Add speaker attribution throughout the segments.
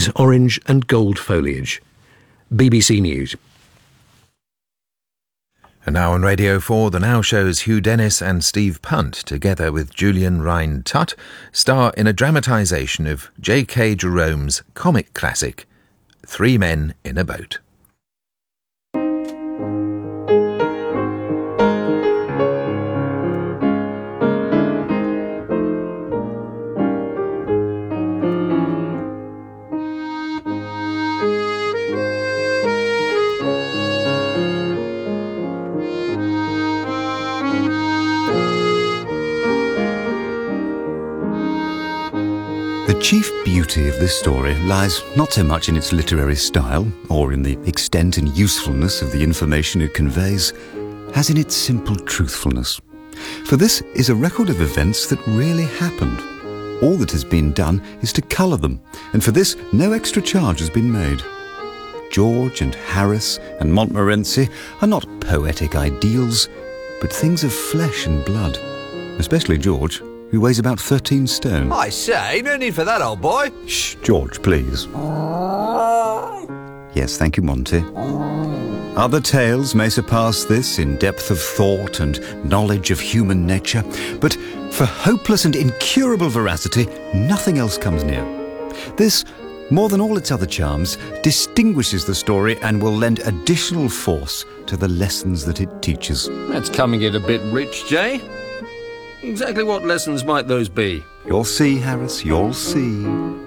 Speaker 1: red, orange and gold foliage. BBC News.
Speaker 2: And now on Radio 4, the Now Show's Hugh Dennis and Steve Punt, together with Julian Rhind-Tutt, star in a dramatisation of J.K. Jerome's comic classic, Three Men in a Boat.
Speaker 3: The chief beauty of this story lies not so much in its literary style or in the extent and usefulness of the information it conveys, as in its simple truthfulness. For this is a record of events that really happened. All that has been done is to colour them, and for this no extra charge has been made. George and Harris and Montmorency are not poetic ideals, but things of flesh and blood, especially George, who weighs about 13 stone.
Speaker 4: I say, no need for that, old boy.
Speaker 3: Shh, George, please. Yes, thank you, Monty. Other tales may surpass this in depth of thought and knowledge of human nature, but for hopeless and incurable veracity, nothing else comes near. This, more than all its other charms, distinguishes the story and will lend additional force to the lessons that it teaches.
Speaker 5: That's coming it a bit rich, Jay. Exactly what lessons might those be?
Speaker 3: You'll see, Harris, you'll see.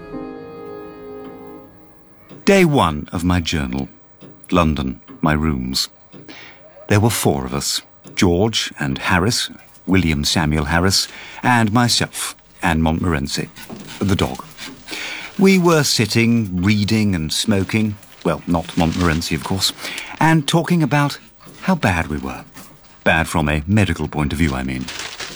Speaker 3: Day 1 of my journal. London, my rooms. There were 4 of us. George and Harris, William Samuel Harris, and myself, and Montmorency, the dog. We were sitting, reading and smoking, well, not Montmorency, of course, and talking about how bad we were. Bad from a medical point of view, I mean.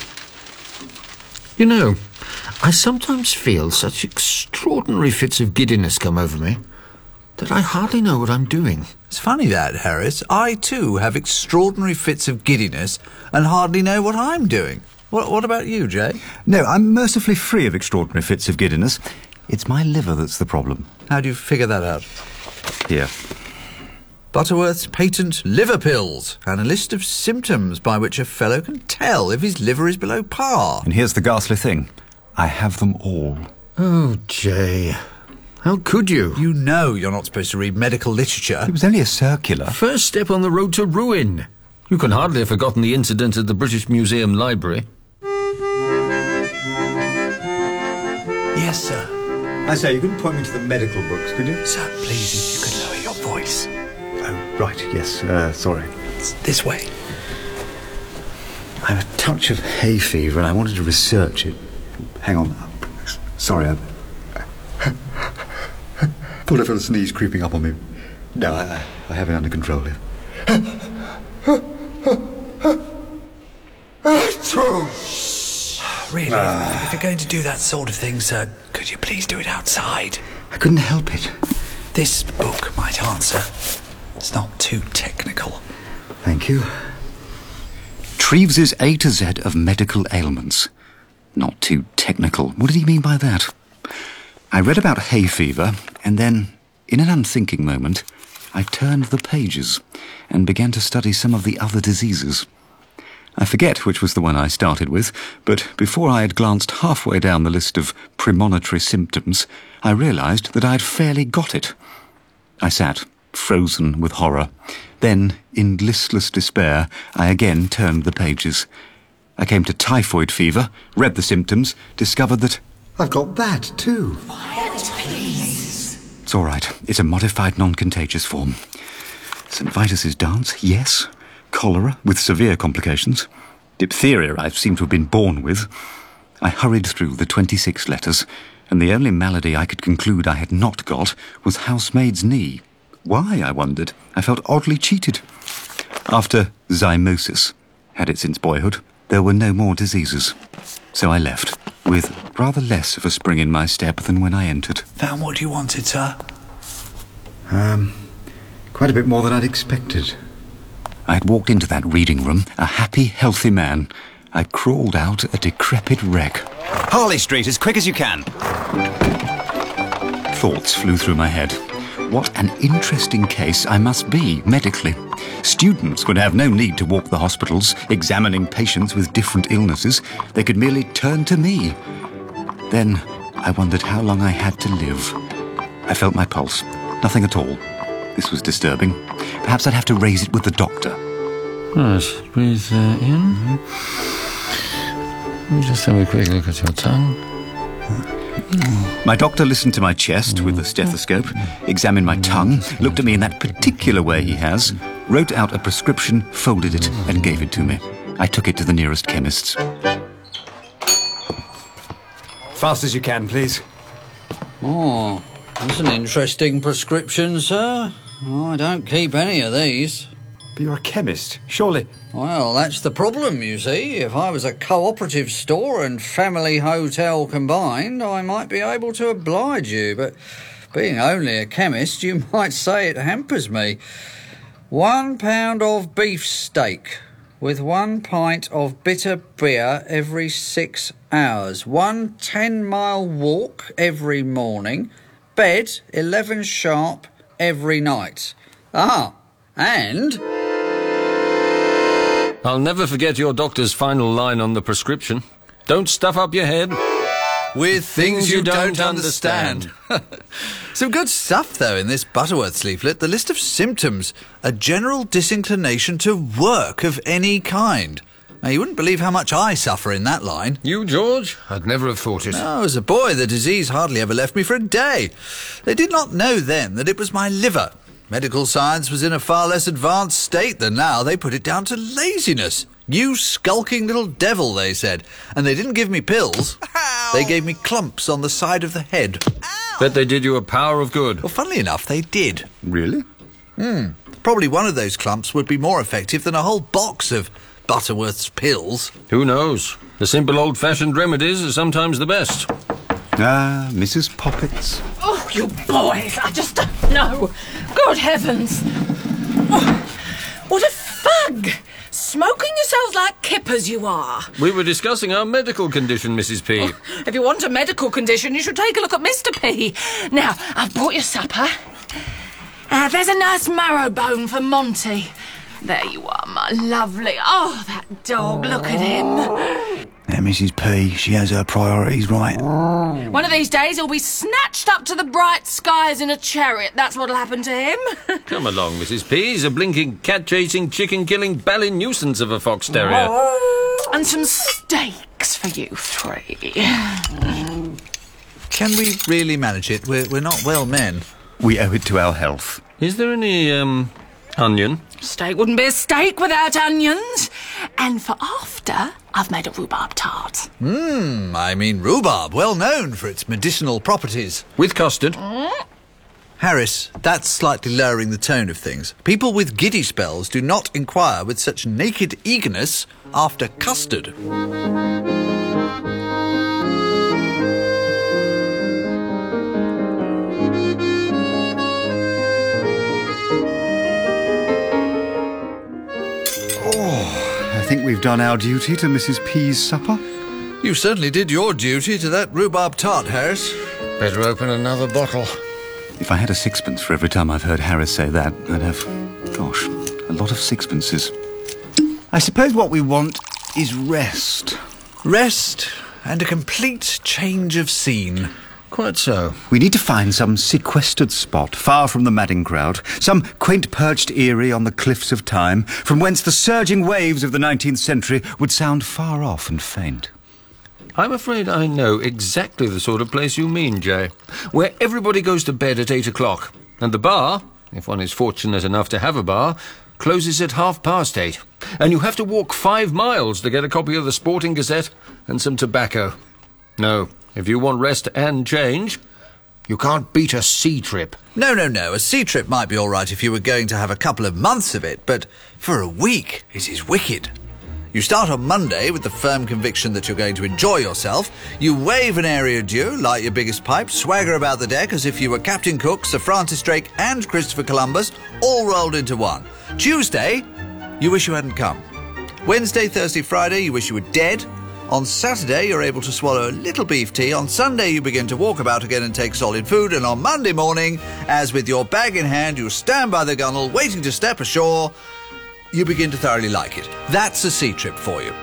Speaker 5: You know, I sometimes feel such extraordinary fits of giddiness come over me that I hardly know what I'm doing.
Speaker 4: It's funny that, Harris. I, too, have extraordinary fits of giddiness and hardly know what I'm doing. What about you, Jay?
Speaker 3: No, I'm mercifully free of extraordinary fits of giddiness. It's my liver that's the problem.
Speaker 4: How do you figure that out?
Speaker 3: Here.
Speaker 4: Butterworth's patent liver pills, and a list of symptoms by which a fellow can tell if his liver is below par.
Speaker 3: And here's the ghastly thing. I have them all.
Speaker 5: Oh, Jay. How could you?
Speaker 4: You know you're not supposed to read medical literature.
Speaker 3: It was only a circular.
Speaker 5: First step on the road to ruin. You can hardly have forgotten the incident at the British Museum Library.
Speaker 4: Yes, sir.
Speaker 3: I say, you couldn't point me to the medical books, could you?
Speaker 4: Sir, please, if you could lower your voice.
Speaker 3: Oh, right, yes, sorry.
Speaker 4: It's this way.
Speaker 3: I have a touch of hay fever and I wanted to research it. Hang on. Sorry, I thought I felt a sneeze creeping up on me. No, I have it under control here.
Speaker 4: Really, if you're going to do that sort of thing, sir, could you please do it outside?
Speaker 3: I couldn't help it.
Speaker 4: This book might answer. It's not too technical.
Speaker 3: Thank you. Treeves's A to Z of medical ailments. Not too technical. What did he mean by that? I read about hay fever, and then, in an unthinking moment, I turned the pages and began to study some of the other diseases. I forget which was the one I started with, but before I had glanced halfway down the list of premonitory symptoms, I realised that I had fairly got it. I sat, frozen with horror. Then, in listless despair, I again turned the pages. I came to typhoid fever, read the symptoms, discovered that I've got that too.
Speaker 6: Quiet, please.
Speaker 3: It's all right. It's a modified non-contagious form. St. Vitus's dance, yes. Cholera, with severe complications. Diphtheria I seem to have been born with. I hurried through the 26 letters, and the only malady I could conclude I had not got was housemaid's knee. Why, I wondered. I felt oddly cheated. After zymosis had it since boyhood, there were no more diseases. So I left, with rather less of a spring in my step than when I entered.
Speaker 4: Found what you wanted, sir?
Speaker 3: Quite a bit more than I'd expected. I had walked into that reading room a happy, healthy man. I crawled out a decrepit wreck.
Speaker 7: Harley Street, as quick as you can.
Speaker 3: thoughts flew through my head. What an interesting case I must be, medically. Students would have no need to walk the hospitals, examining patients with different illnesses. They could merely turn to me. Then I wondered how long I had to live. I felt my pulse. Nothing at all. This was disturbing. Perhaps I'd have to raise it with the doctor.
Speaker 7: Right, breathe in. Let me just have a quick look at your tongue.
Speaker 3: My doctor listened to my chest with a stethoscope, examined my tongue, looked at me in that particular way he has, wrote out a prescription, folded it, and gave it to me. I took it to the nearest chemist's.
Speaker 8: Fast as you can, please.
Speaker 4: Oh, that's an interesting prescription, sir. Oh, I don't keep any of these.
Speaker 8: But you're a chemist, surely.
Speaker 4: Well, that's the problem, you see. If I was a cooperative store and family hotel combined, I might be able to oblige you, but being only a chemist, you might say it hampers me. 1 pound of beef steak with 1 pint of bitter beer every 6 hours. 1 10-mile walk every morning. Bed 11 sharp every night. And...
Speaker 7: I'll never forget your doctor's final line on the prescription. Don't stuff up your head
Speaker 4: with things you don't understand. Some good stuff, though, in this Butterworth's leaflet. The list of symptoms: a general disinclination to work of any kind. Now, you wouldn't believe how much I suffer in that line.
Speaker 5: You, George? I'd never have thought it.
Speaker 4: No, as a boy, the disease hardly ever left me for a day. They did not know then that it was my liver. Medical science was in a far less advanced state than now. They put it down to laziness. You skulking little devil, they said. And they didn't give me pills. Ow. They gave me clumps on the side of the head.
Speaker 7: Ow. Bet they did you a power of good.
Speaker 4: Well, funnily enough, they did.
Speaker 3: Really?
Speaker 4: Probably one of those clumps would be more effective than a whole box of Butterworth's pills.
Speaker 7: Who knows? The simple old-fashioned remedies are sometimes the best.
Speaker 3: Mrs. Poppets.
Speaker 6: Oh, you boys, I just don't know. Good heavens. Oh, what a fug. Smoking yourselves like kippers you are.
Speaker 7: We were discussing our medical condition, Mrs. P.
Speaker 6: If you want a medical condition, you should take a look at Mr. P. Now, I've brought your supper. There's a nice marrow bone for Monty. There you are, my lovely. Oh, that dog, look at him.
Speaker 3: Now, Mrs. P, she has her priorities right.
Speaker 6: One of these days he'll be snatched up to the bright skies in a chariot. That's what'll happen to him.
Speaker 7: Come along, Mrs. P. He's a blinking, cat-chasing, chicken-killing, bally nuisance of a fox terrier.
Speaker 6: And some steaks for you three.
Speaker 4: Can we really manage it? We're not well men.
Speaker 3: We owe it to our health.
Speaker 7: Is there any, onion?
Speaker 6: Steak wouldn't be a steak without onions. And for after, I've made a rhubarb tart.
Speaker 4: Rhubarb, well known for its medicinal properties.
Speaker 7: With custard?
Speaker 4: Harris, that's slightly lowering the tone of things. People with giddy spells do not inquire with such naked eagerness after custard.
Speaker 3: I think we've done our duty to Mrs. P's supper.
Speaker 4: You certainly did your duty to that rhubarb tart, Harris.
Speaker 5: Better open another bottle.
Speaker 3: If I had a sixpence for every time I've heard Harris say that, I'd have, a lot of sixpences. I suppose what we want is rest.
Speaker 4: Rest and a complete change of scene.
Speaker 7: Quite so.
Speaker 3: We need to find some sequestered spot, far from the madding crowd, some quaint perched eyrie on the cliffs of time, from whence the surging waves of the 19th century would sound far off and faint.
Speaker 7: I'm afraid I know exactly the sort of place you mean, Jay, where everybody goes to bed at 8 o'clock, and the bar, if one is fortunate enough to have a bar, closes at 8:30, and you have to walk 5 miles to get a copy of the Sporting Gazette and some tobacco. No, if you want rest and change, you can't beat a sea trip.
Speaker 4: No. A sea trip might be all right if you were going to have a couple of months of it, but for a week, it is wicked. You start on Monday with the firm conviction that you're going to enjoy yourself. You wave an airy adieu, light your biggest pipe, swagger about the deck as if you were Captain Cook, Sir Francis Drake and Christopher Columbus, all rolled into one. Tuesday, you wish you hadn't come. Wednesday, Thursday, Friday, you wish you were dead. On Saturday, you're able to swallow a little beef tea. On Sunday, you begin to walk about again and take solid food. And on Monday morning, as with your bag in hand, you stand by the gunwale waiting to step ashore, you begin to thoroughly like it. That's a sea trip for you.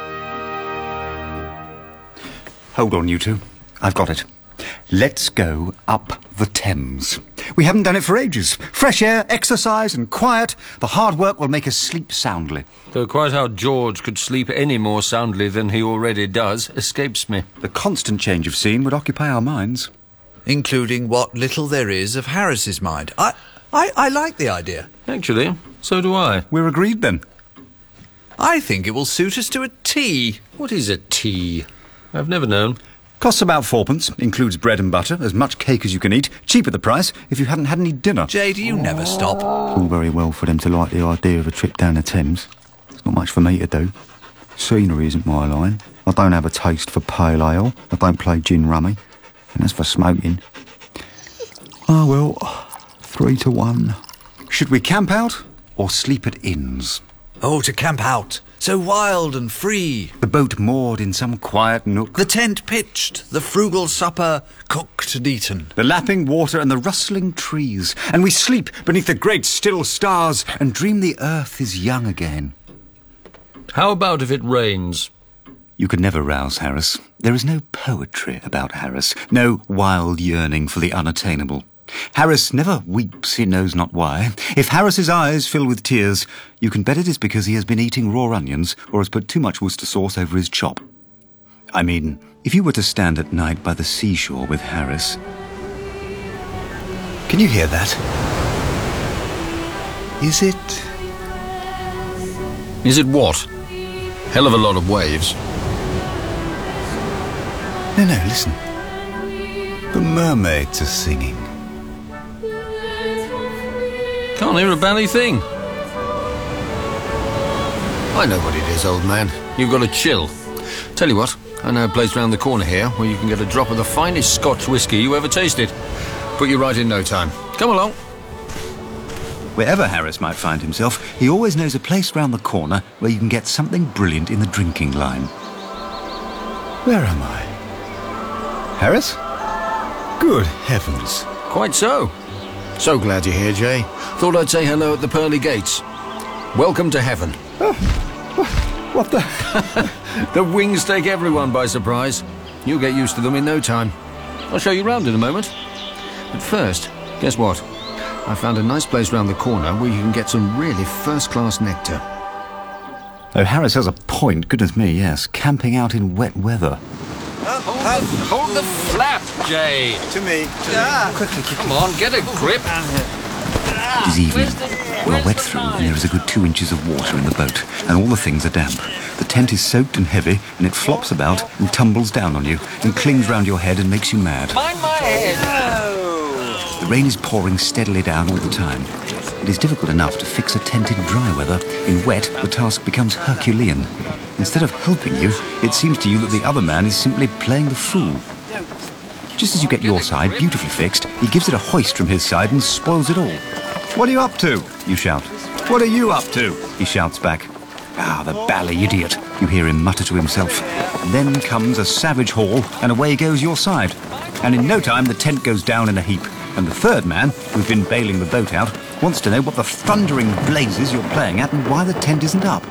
Speaker 3: Hold on, you two. I've got it. Let's go up the Thames. We haven't done it for ages. Fresh air, exercise and quiet. The hard work will make us sleep soundly.
Speaker 7: Though quite how George could sleep any more soundly than he already does escapes me.
Speaker 3: The constant change of scene would occupy our minds.
Speaker 4: Including what little there is of Harris's mind. I like the idea.
Speaker 7: Actually, so do I.
Speaker 3: We're agreed then.
Speaker 4: I think it will suit us to a T.
Speaker 7: What is a tea? I've never known.
Speaker 3: Costs about 4p, includes bread and butter, as much cake as you can eat, cheaper the price if you hadn't had any dinner.
Speaker 4: Jay, do you never stop?
Speaker 3: All very well for them to like the idea of a trip down the Thames. It's not much for me to do. Scenery isn't my line. I don't have a taste for pale ale. I don't play gin rummy. And as for smoking... Oh, well, 3-1. Should we camp out or sleep at inns?
Speaker 4: Oh, to camp out. So wild and free.
Speaker 3: The boat moored in some quiet nook.
Speaker 4: The tent pitched, the frugal supper cooked and eaten.
Speaker 3: The lapping water and the rustling trees. And we sleep beneath the great still stars and dream the earth is young again.
Speaker 7: How about if it rains?
Speaker 3: You could never rouse Harris. There is no poetry about Harris. No wild yearning for the unattainable. Harris never weeps, he knows not why. If Harris's eyes fill with tears, you can bet it is because he has been eating raw onions or has put too much Worcester sauce over his chop. I mean, if you were to stand at night by the seashore with Harris... Can you hear that? Is it...
Speaker 7: Is it what? Hell of a lot of waves.
Speaker 3: No, listen. The mermaids are singing.
Speaker 7: Can't hear a bally thing.
Speaker 5: I know what it is, old man.
Speaker 7: You've got to chill. Tell you what, I know a place round the corner here where you can get a drop of the finest Scotch whiskey you ever tasted. Put you right in no time. Come along.
Speaker 3: Wherever Harris might find himself, he always knows a place round the corner where you can get something brilliant in the drinking line. Where am I? Harris? Good heavens.
Speaker 7: Quite so.
Speaker 5: So glad you're here, Jay.
Speaker 7: Thought I'd say hello at the pearly gates. Welcome to heaven.
Speaker 3: What the...
Speaker 7: The wings take everyone by surprise. You'll get used to them in no time. I'll show you round in a moment. But first, guess what? I found a nice place round the corner where you can get some really first-class nectar.
Speaker 3: Oh, Harris has a point, goodness me, yes. Camping out in wet weather.
Speaker 7: Hold the flap, Jay.
Speaker 3: To me. Quickly.
Speaker 7: Come on, get a grip.
Speaker 3: It is evening. We are wet through and there is a good 2 inches of water in the boat, and all the things are damp. The tent is soaked and heavy, and it flops about and tumbles down on you and clings round your head and makes you mad.
Speaker 7: Mind my head.
Speaker 3: The rain is pouring steadily down all the time. It is difficult enough to fix a tent in dry weather. In wet, the task becomes Herculean. Instead of helping you, it seems to you that the other man is simply playing the fool. Just as you get your side beautifully fixed, he gives it a hoist from his side and spoils it all. What are you up to? You shout. What are you up to? He shouts back. Ah, the bally idiot, you hear him mutter to himself. Then comes a savage haul, and away goes your side. And in no time, the tent goes down in a heap. And the third man, who's been bailing the boat out, wants to know what the thundering blazes you're playing at and why the tent isn't up.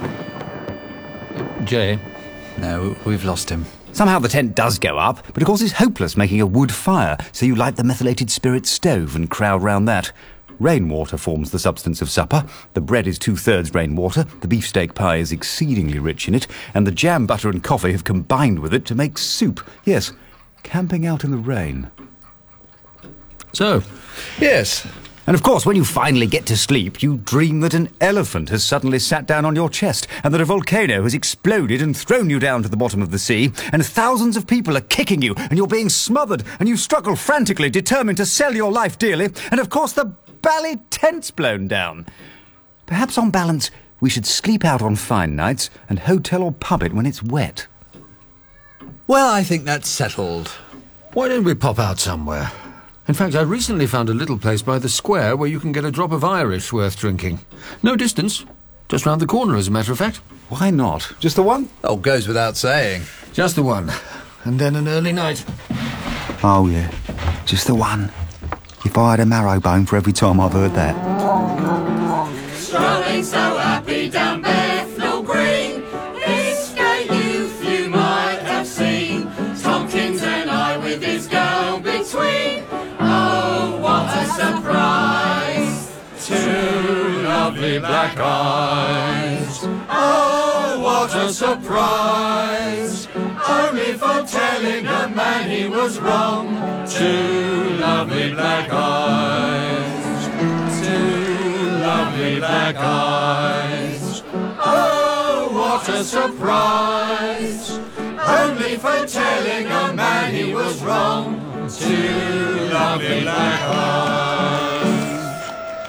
Speaker 7: Jay?
Speaker 4: No, we've lost him.
Speaker 3: Somehow the tent does go up, but of course it's hopeless making a wood fire, so you light the methylated spirit stove and crowd round that. Rainwater forms the substance of supper. The bread is 2/3 rainwater, the beefsteak pie is exceedingly rich in it, and the jam, butter and coffee have combined with it to make soup. Yes, camping out in the rain.
Speaker 7: So?
Speaker 4: Yes.
Speaker 3: And of course, when you finally get to sleep, you dream that an elephant has suddenly sat down on your chest, and that a volcano has exploded and thrown you down to the bottom of the sea, and thousands of people are kicking you, and you're being smothered, and you struggle frantically, determined to sell your life dearly, and of course the bally tent's blown down. Perhaps on balance, we should sleep out on fine nights and hotel or pub it when it's wet.
Speaker 4: Well, I think that's settled.
Speaker 5: Why don't we pop out somewhere?
Speaker 7: In fact, I recently found a little place by the square where you can get a drop of Irish worth drinking. No distance. Just round the corner, as a matter of fact.
Speaker 3: Why not? Just the one?
Speaker 4: Oh, goes without saying.
Speaker 5: Just the one. And then an early night.
Speaker 3: Oh, yeah. Just the one. If I had a marrow bone for every time I've heard that.
Speaker 9: Strolling so happy down Bethnal Green, this gay youth you might have seen, Tomkins and I with his girl between. Oh, what a surprise! Two lovely black eyes. Oh, what a surprise! Only for telling a man he was wrong. Two lovely black eyes. Two lovely black eyes. Oh, what a surprise! Only for telling a man he was wrong. Two lovely black eyes.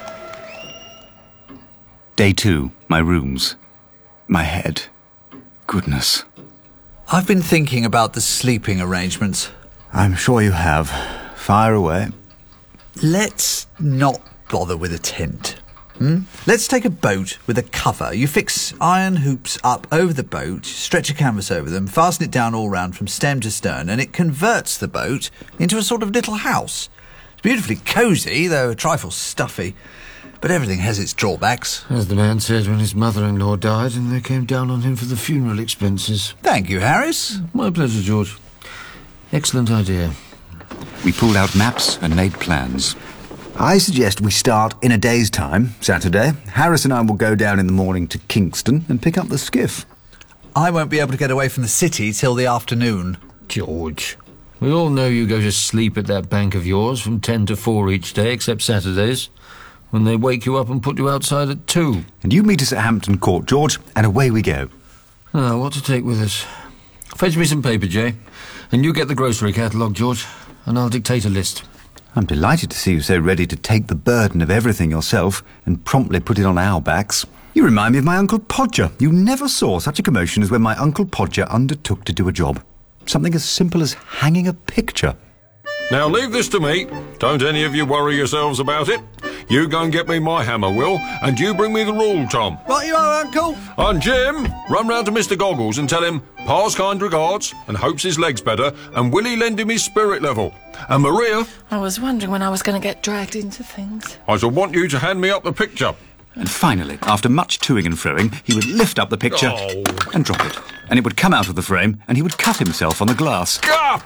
Speaker 3: Day 2. My rooms. My head. Goodness.
Speaker 4: I've been thinking about the sleeping arrangements.
Speaker 3: I'm sure you have. Fire away.
Speaker 4: Let's not bother with a tent. Let's take a boat with a cover. You fix iron hoops up over the boat, stretch a canvas over them, fasten it down all round from stem to stern, and it converts the boat into a sort of little house. It's beautifully cosy, though a trifle stuffy. But everything has its drawbacks.
Speaker 5: As the man said when his mother-in-law died and they came down on him for the funeral expenses.
Speaker 4: Thank you, Harris.
Speaker 5: My pleasure, George. Excellent idea.
Speaker 3: We pulled out maps and made plans. I suggest we start in a day's time, Saturday. Harris and I will go down in the morning to Kingston and pick up the skiff.
Speaker 4: I won't be able to get away from the city till the afternoon.
Speaker 5: George, we all know you go to sleep at that bank of yours from 10 to 4 each day, except Saturdays, when they wake you up and put you outside at 2.
Speaker 3: And you meet us at Hampton Court, George, and away we go.
Speaker 5: Now, what to take with us? Fetch me some paper, Jay. And you get the grocery catalogue, George, and I'll dictate a list.
Speaker 3: I'm delighted to see you so ready to take the burden of everything yourself and promptly put it on our backs. You remind me of my Uncle Podger. You never saw such a commotion as when my Uncle Podger undertook to do a job. Something as simple as hanging a picture.
Speaker 10: Now leave this to me. Don't any of you worry yourselves about it. You go and get me my hammer, Will, and you bring me the rule, Tom.
Speaker 4: Right you are, Uncle.
Speaker 10: And Jim, run round to Mr. Goggles and tell him Pa's kind regards and hopes his leg's better, and will he lend him his spirit level? And Maria,
Speaker 6: I was wondering when I was going to get dragged into things.
Speaker 10: I shall want you to hand me up the picture.
Speaker 3: And finally, after much toing and froing, he would lift up the picture and drop it. And it would come out of the frame, and he would cut himself on the glass.
Speaker 10: Ah!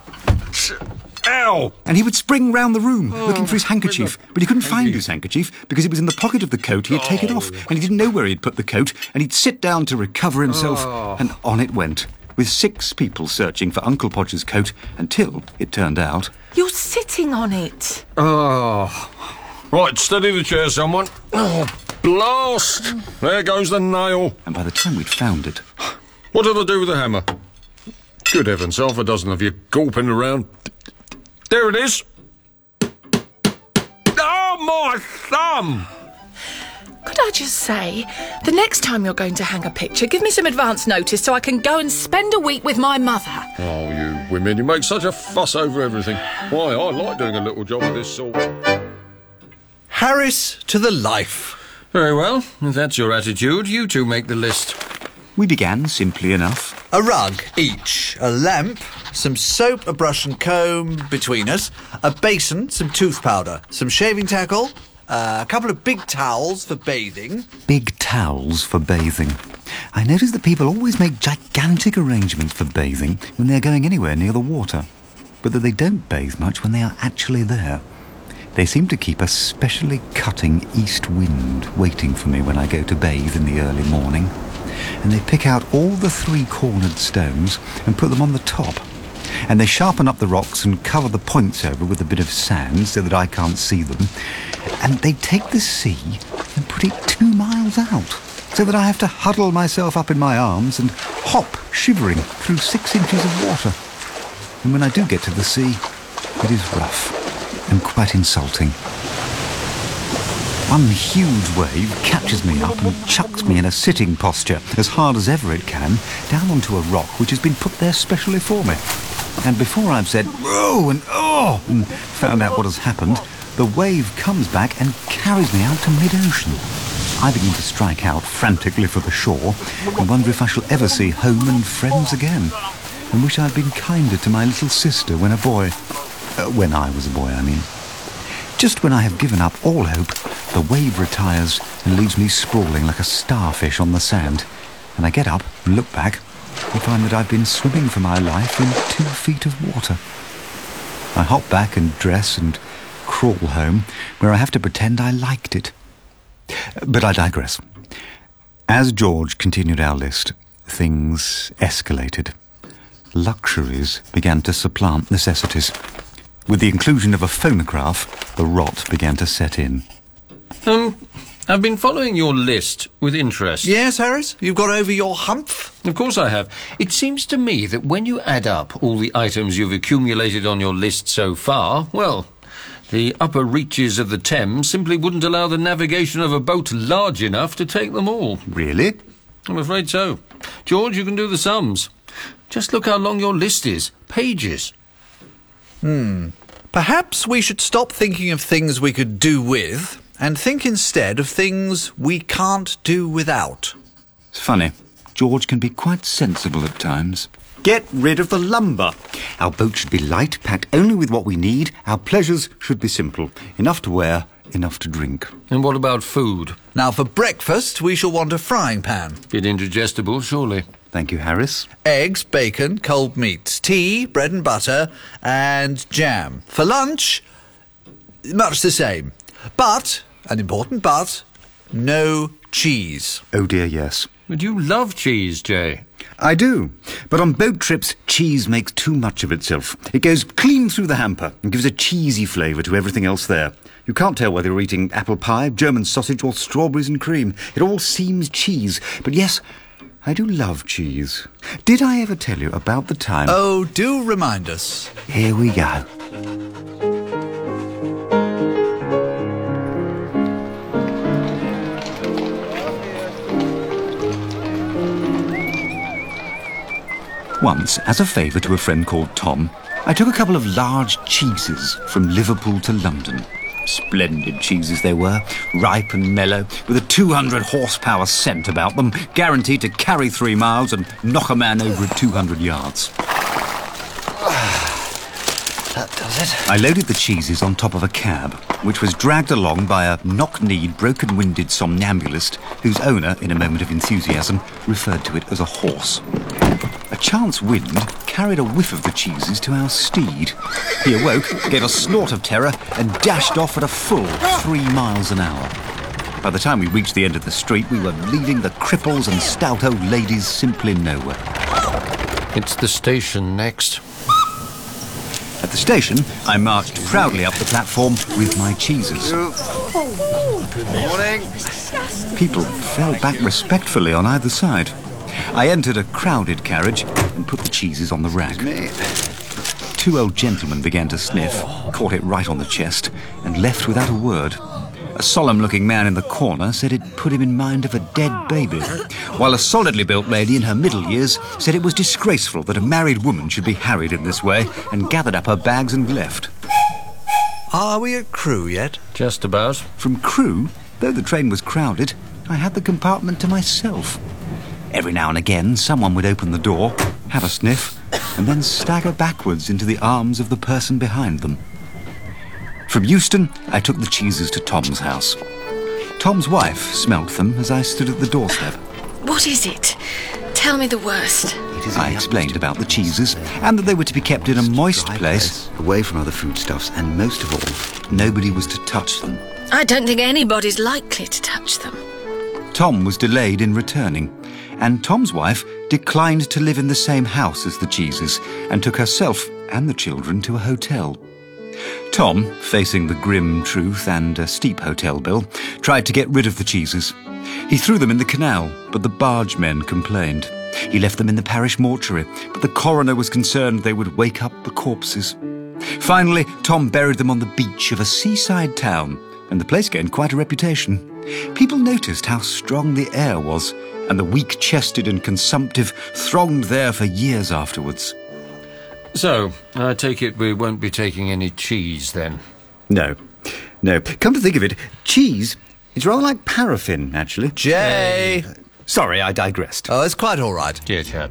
Speaker 10: Ow!
Speaker 3: And he would spring round the room, looking for his handkerchief. But he couldn't find his handkerchief, because it was in the pocket of the coat he had taken off, and he didn't know where he'd put the coat, and he'd sit down to recover himself, and on it went, with 6 people searching for Uncle Podger's coat, until, it turned out...
Speaker 6: You're sitting on it.
Speaker 10: Oh. Right, steady the chair, someone. Oh, blast! There goes the nail.
Speaker 3: And by the time we'd found it...
Speaker 10: What did I do with the hammer? Good heavens, half a dozen of you gawping around. There it is. Oh, my thumb!
Speaker 6: Could I just say, the next time you're going to hang a picture, give me some advance notice so I can go and spend a week with my mother.
Speaker 10: Oh, you women, you make such a fuss over everything. Why, I like doing a little job of this sort.
Speaker 4: Harris to the life.
Speaker 7: Very well. If that's your attitude, you two make the list.
Speaker 3: We began simply enough.
Speaker 4: A rug each, a lamp, some soap, a brush and comb between us, a basin, some tooth powder, some shaving tackle, a couple of big towels for bathing.
Speaker 3: Big towels for bathing. I notice that people always make gigantic arrangements for bathing when they're going anywhere near the water, but that they don't bathe much when they are actually there. They seem to keep a specially cutting east wind waiting for me when I go to bathe in the early morning. And they pick out all the 3-cornered stones and put them on the top. And they sharpen up the rocks and cover the points over with a bit of sand so that I can't see them. And they take the sea and put it 2 miles out, so that I have to huddle myself up in my arms and hop shivering through 6 inches of water. And when I do get to the sea, it is rough and quite insulting. One huge wave catches me up and chucks me in a sitting posture, as hard as ever it can, down onto a rock which has been put there specially for me. And before I've said, "Whoa!" and "Oh!" and found out what has happened, the wave comes back and carries me out to mid-ocean. I begin to strike out frantically for the shore and wonder if I shall ever see home and friends again, and wish I'd been kinder to my little sister when a boy. When I was a boy, I mean. Just when I have given up all hope, the wave retires and leaves me sprawling like a starfish on the sand, and I get up and look back and find that I've been swimming for my life in 2 feet of water. I hop back and dress and crawl home, where I have to pretend I liked it. But I digress. As George continued our list, things escalated. Luxuries began to supplant necessities. With the inclusion of a phonograph, the rot began to set in.
Speaker 7: I've been following your list with interest.
Speaker 11: Yes, Harris? You've got over your hump?
Speaker 7: Of course I have. It seems to me that when you add up all the items you've accumulated on your list so far, well, the upper reaches of the Thames simply wouldn't allow the navigation of a boat large enough to take them all.
Speaker 3: Really?
Speaker 7: I'm afraid so. George, you can do the sums. Just look how long your list is. Pages.
Speaker 11: Perhaps we should stop thinking of things we could do with and think instead of things we can't do without.
Speaker 3: It's funny. George can be quite sensible at times. Get rid of the lumber. Our boat should be light, packed only with what we need. Our pleasures should be simple. Enough to wear, enough to drink.
Speaker 7: And what about food?
Speaker 11: Now, for breakfast, we shall want a frying pan.
Speaker 7: Bit indigestible, surely.
Speaker 3: Thank you, Harris.
Speaker 11: Eggs, bacon, cold meats, tea, bread and butter, and jam. For lunch, much the same. But, an important but, no cheese.
Speaker 3: Oh dear, yes.
Speaker 7: But you love cheese, Jay.
Speaker 3: I do. But on boat trips, cheese makes too much of itself. It goes clean through the hamper and gives a cheesy flavour to everything else there. You can't tell whether you're eating apple pie, German sausage or strawberries and cream. It all seems cheese. But yes, I do love cheese. Did I ever tell you about the time...
Speaker 11: Oh, do remind us.
Speaker 3: Here we go. Once, as a favour to a friend called Tom, I took a couple of large cheeses from Liverpool to London. Splendid cheeses they were, ripe and mellow, with a 200 horsepower scent about them, guaranteed to carry 3 miles and knock a man over at 200 yards.
Speaker 11: That does it.
Speaker 3: I loaded the cheeses on top of a cab, which was dragged along by a knock-kneed, broken-winded somnambulist whose owner, in a moment of enthusiasm, referred to it as a horse. A chance wind carried a whiff of the cheeses to our steed. He awoke, gave a snort of terror, and dashed off at a full 3 miles an hour. By the time we reached the end of the street, we were leaving the cripples and stout old ladies simply nowhere.
Speaker 7: It's the station next.
Speaker 3: At the station, I marched proudly up the platform with my cheeses.
Speaker 11: Good morning.
Speaker 3: People fell back respectfully on either side. I entered a crowded carriage and put the cheeses on the rack. 2 old gentlemen began to sniff, caught it right on the chest, and left without a word. A solemn-looking man in the corner said it put him in mind of a dead baby, while a solidly built lady in her middle years said it was disgraceful that a married woman should be harried in this way, and gathered up her bags and left.
Speaker 11: Are we at Crewe yet?
Speaker 7: Just about.
Speaker 3: From Crewe, though the train was crowded, I had the compartment to myself. Every now and again, someone would open the door, have a sniff, and then stagger backwards into the arms of the person behind them. From Euston, I took the cheeses to Tom's house. Tom's wife smelt them as I stood at the doorstep.
Speaker 12: What is it? Tell me the worst.
Speaker 3: I explained about the cheeses, and that they were to be kept in a moist place,
Speaker 13: away from other foodstuffs, and most of all,
Speaker 3: nobody was to touch them.
Speaker 12: I don't think anybody's likely to touch them.
Speaker 3: Tom was delayed in returning, and Tom's wife declined to live in the same house as the cheeses, and took herself and the children to a hotel. Tom, facing the grim truth and a steep hotel bill, tried to get rid of the cheeses. He threw them in the canal, but the bargemen complained. He left them in the parish mortuary, but the coroner was concerned they would wake up the corpses. Finally, Tom buried them on the beach of a seaside town, and the place gained quite a reputation. People noticed how strong the air was, and the weak-chested and consumptive thronged there for years afterwards.
Speaker 7: So, I take it we won't be taking any cheese, then?
Speaker 3: No. Come to think of it, cheese It's rather like paraffin, actually.
Speaker 11: Jay!
Speaker 3: Sorry, I digressed.
Speaker 11: Oh, it's quite all right.
Speaker 7: Dear chap.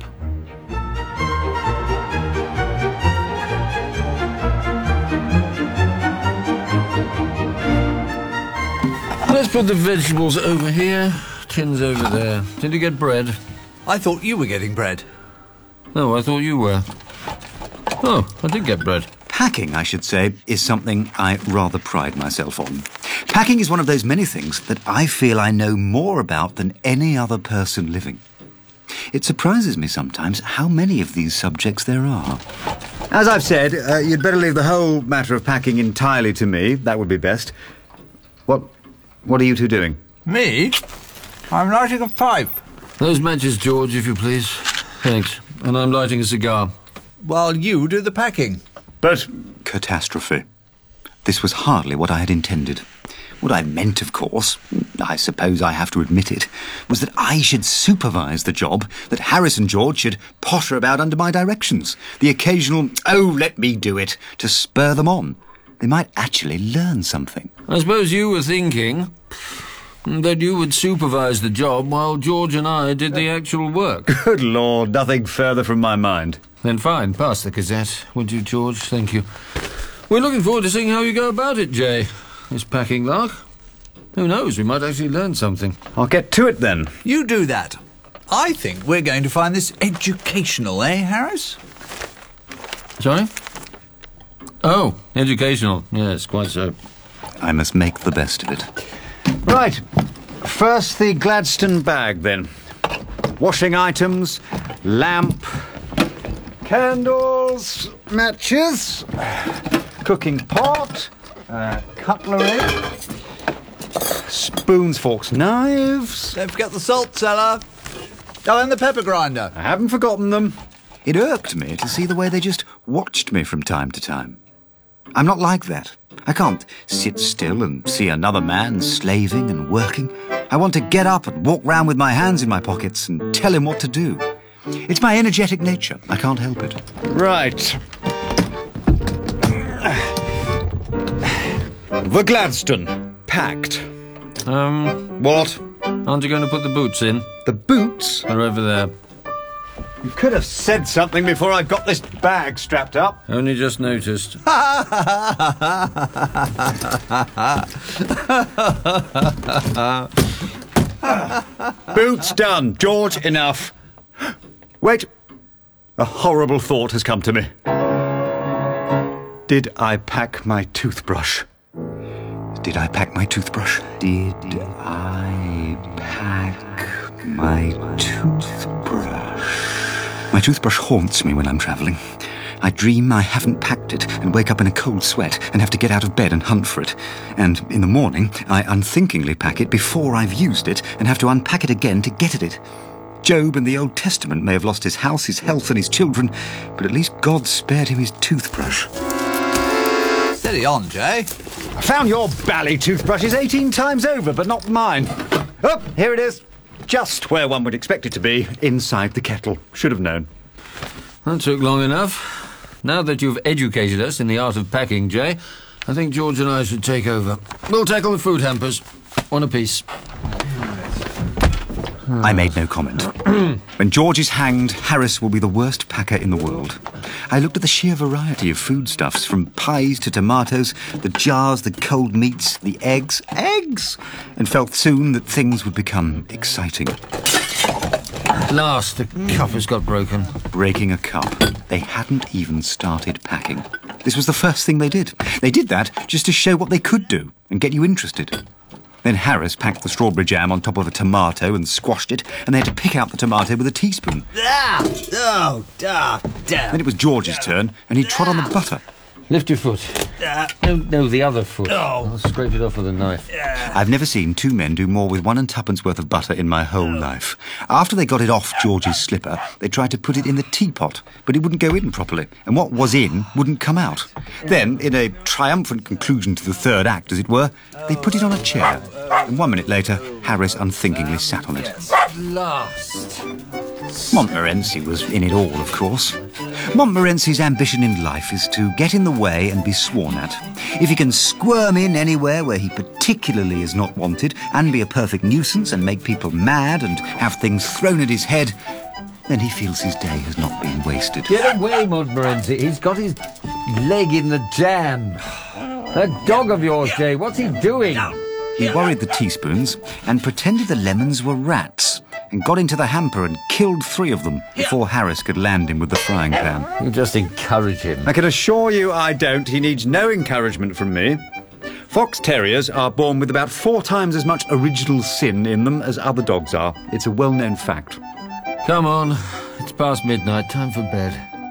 Speaker 5: Let's put the vegetables over here. Tin's over there. Did you get bread?
Speaker 11: I thought you were getting bread.
Speaker 5: Oh, I thought you were. Oh, I did get bread.
Speaker 3: Packing, I should say, is something I rather pride myself on. Packing is one of those many things that I feel I know more about than any other person living. It surprises me sometimes how many of these subjects there are. As I've said, you'd better leave the whole matter of packing entirely to me. That would be best. What are you two doing?
Speaker 11: Me? I'm lighting a pipe.
Speaker 5: Those matches, George, if you please. Thanks. And I'm lighting a cigar.
Speaker 11: While you do the packing.
Speaker 3: But... Catastrophe. This was hardly what I had intended. What I meant, of course, I suppose I have to admit it, was that I should supervise the job, that Harris and George should potter about under my directions. The occasional, oh, let me do it, to spur them on. They might actually learn something.
Speaker 5: I suppose you were thinking that you would supervise the job while George and I did the actual work.
Speaker 3: Good Lord, nothing further from my mind.
Speaker 5: Then fine, pass the Gazette, would you, George? Thank you. We're looking forward to seeing how you go about it, Jay. This packing lark. Who knows, we might actually learn something.
Speaker 3: I'll get to it then.
Speaker 11: You do that. I think we're going to find this educational, eh, Harris?
Speaker 5: Sorry? Oh, educational. Yes, quite so.
Speaker 3: I must make the best of it. Right. First, the Gladstone bag, then. Washing items, lamp, candles, matches, cooking pot, cutlery, spoons, forks, knives.
Speaker 11: Don't forget the salt cellar. Oh, and the pepper grinder.
Speaker 3: I haven't forgotten them. It irked me to see the way they just watched me from time to time. I'm not like that. I can't sit still and see another man slaving and working. I want to get up and walk round with my hands in my pockets and tell him what to do. It's my energetic nature. I can't help it. Right. The Gladstone. Packed. What?
Speaker 5: Aren't you going to put the boots in?
Speaker 3: The boots?
Speaker 5: They're over there.
Speaker 3: You could have said something before I got this bag strapped up.
Speaker 5: Only just noticed.
Speaker 3: Boots done. George, enough. Wait. A horrible thought has come to me. Did I pack my toothbrush? Did I pack my toothbrush? Did I pack my toothbrush? My toothbrush haunts me when I'm travelling. I dream I haven't packed it and wake up in a cold sweat and have to get out of bed and hunt for it. And in the morning, I unthinkingly pack it before I've used it and have to unpack it again to get at it. Job in the Old Testament may have lost his house, his health and his children, but at least God spared him his toothbrush.
Speaker 11: Steady on, Jay.
Speaker 3: I found your bally toothbrushes 18 times over, but not mine. Oh, here it is. Just where one would expect it to be, inside the kettle. Should have known.
Speaker 5: That took long enough. Now that you've educated us in the art of packing, Jay, I think George and I should take over. We'll tackle the food hampers. One apiece.
Speaker 3: I made no comment. When George is hanged, Harris will be the worst packer in the world. I looked at the sheer variety of foodstuffs, from pies to tomatoes, the jars, the cold meats, the eggs, and felt soon that things would become exciting.
Speaker 5: At last, the cup has got broken.
Speaker 3: Breaking a cup. They hadn't even started packing. This was the first thing they did. They did that just to show what they could do and get you interested. Then Harris packed the strawberry jam on top of a tomato and squashed it, and they had to pick out the tomato with a teaspoon. Then it was George's turn, and he trod on the butter.
Speaker 5: Lift your foot. No, the other foot. I'll scrape it off with a knife.
Speaker 3: I've never seen two men do more with 1 and 2pence worth of butter in my whole life. After they got it off George's slipper, they tried to put it in the teapot, but it wouldn't go in properly, and what was in wouldn't come out. Then, in a triumphant conclusion to the third act, as it were, they put it on a chair, and 1 minute later, Harris unthinkingly sat on it.
Speaker 5: At last.
Speaker 3: Montmorency was in it all, of course. Montmorency's ambition in life is to get in the way and be sworn at. If he can squirm in anywhere where he particularly is not wanted and be a perfect nuisance and make people mad and have things thrown at his head, then he feels his day has not been wasted.
Speaker 5: Get away, Montmorency. He's got his leg in the jam. That dog of yours, Jay, what's he doing?
Speaker 3: He worried the teaspoons and pretended the lemons were rats and got into the hamper and killed 3 of them before Harris could land him with the frying pan.
Speaker 5: You just encourage him.
Speaker 8: I can assure you I don't. He needs no encouragement from me. Fox terriers are born with about 4 times as much original sin in them as other dogs are. It's a well-known fact.
Speaker 5: Come on. It's past midnight. Time for bed.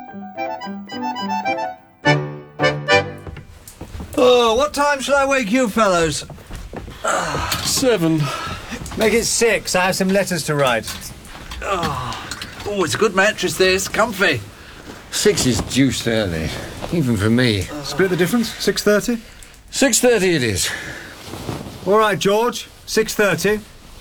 Speaker 11: Oh, what time shall I wake you fellows?
Speaker 8: 7. Make it 6. I have some letters to write.
Speaker 11: Oh, it's a good mattress, this. Comfy.
Speaker 5: 6 is deuced early. Even for me.
Speaker 8: Split the difference? 6:30?
Speaker 5: 6:30 it is.
Speaker 8: All right, George. 6:30.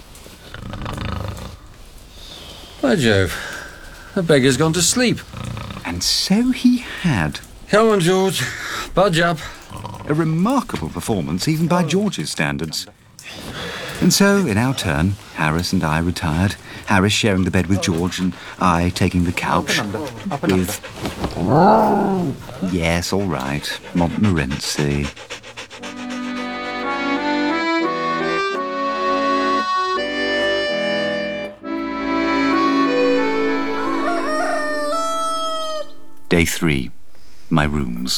Speaker 5: By Jove. The beggar's gone to sleep.
Speaker 3: And so he had.
Speaker 5: Come on, George. Budge up.
Speaker 3: A remarkable performance, even by George's standards. And so, in our turn, Harris and I retired, Harris sharing the bed with George and I taking the couch with... Yes, all right, Montmorency. Day 3. My rooms.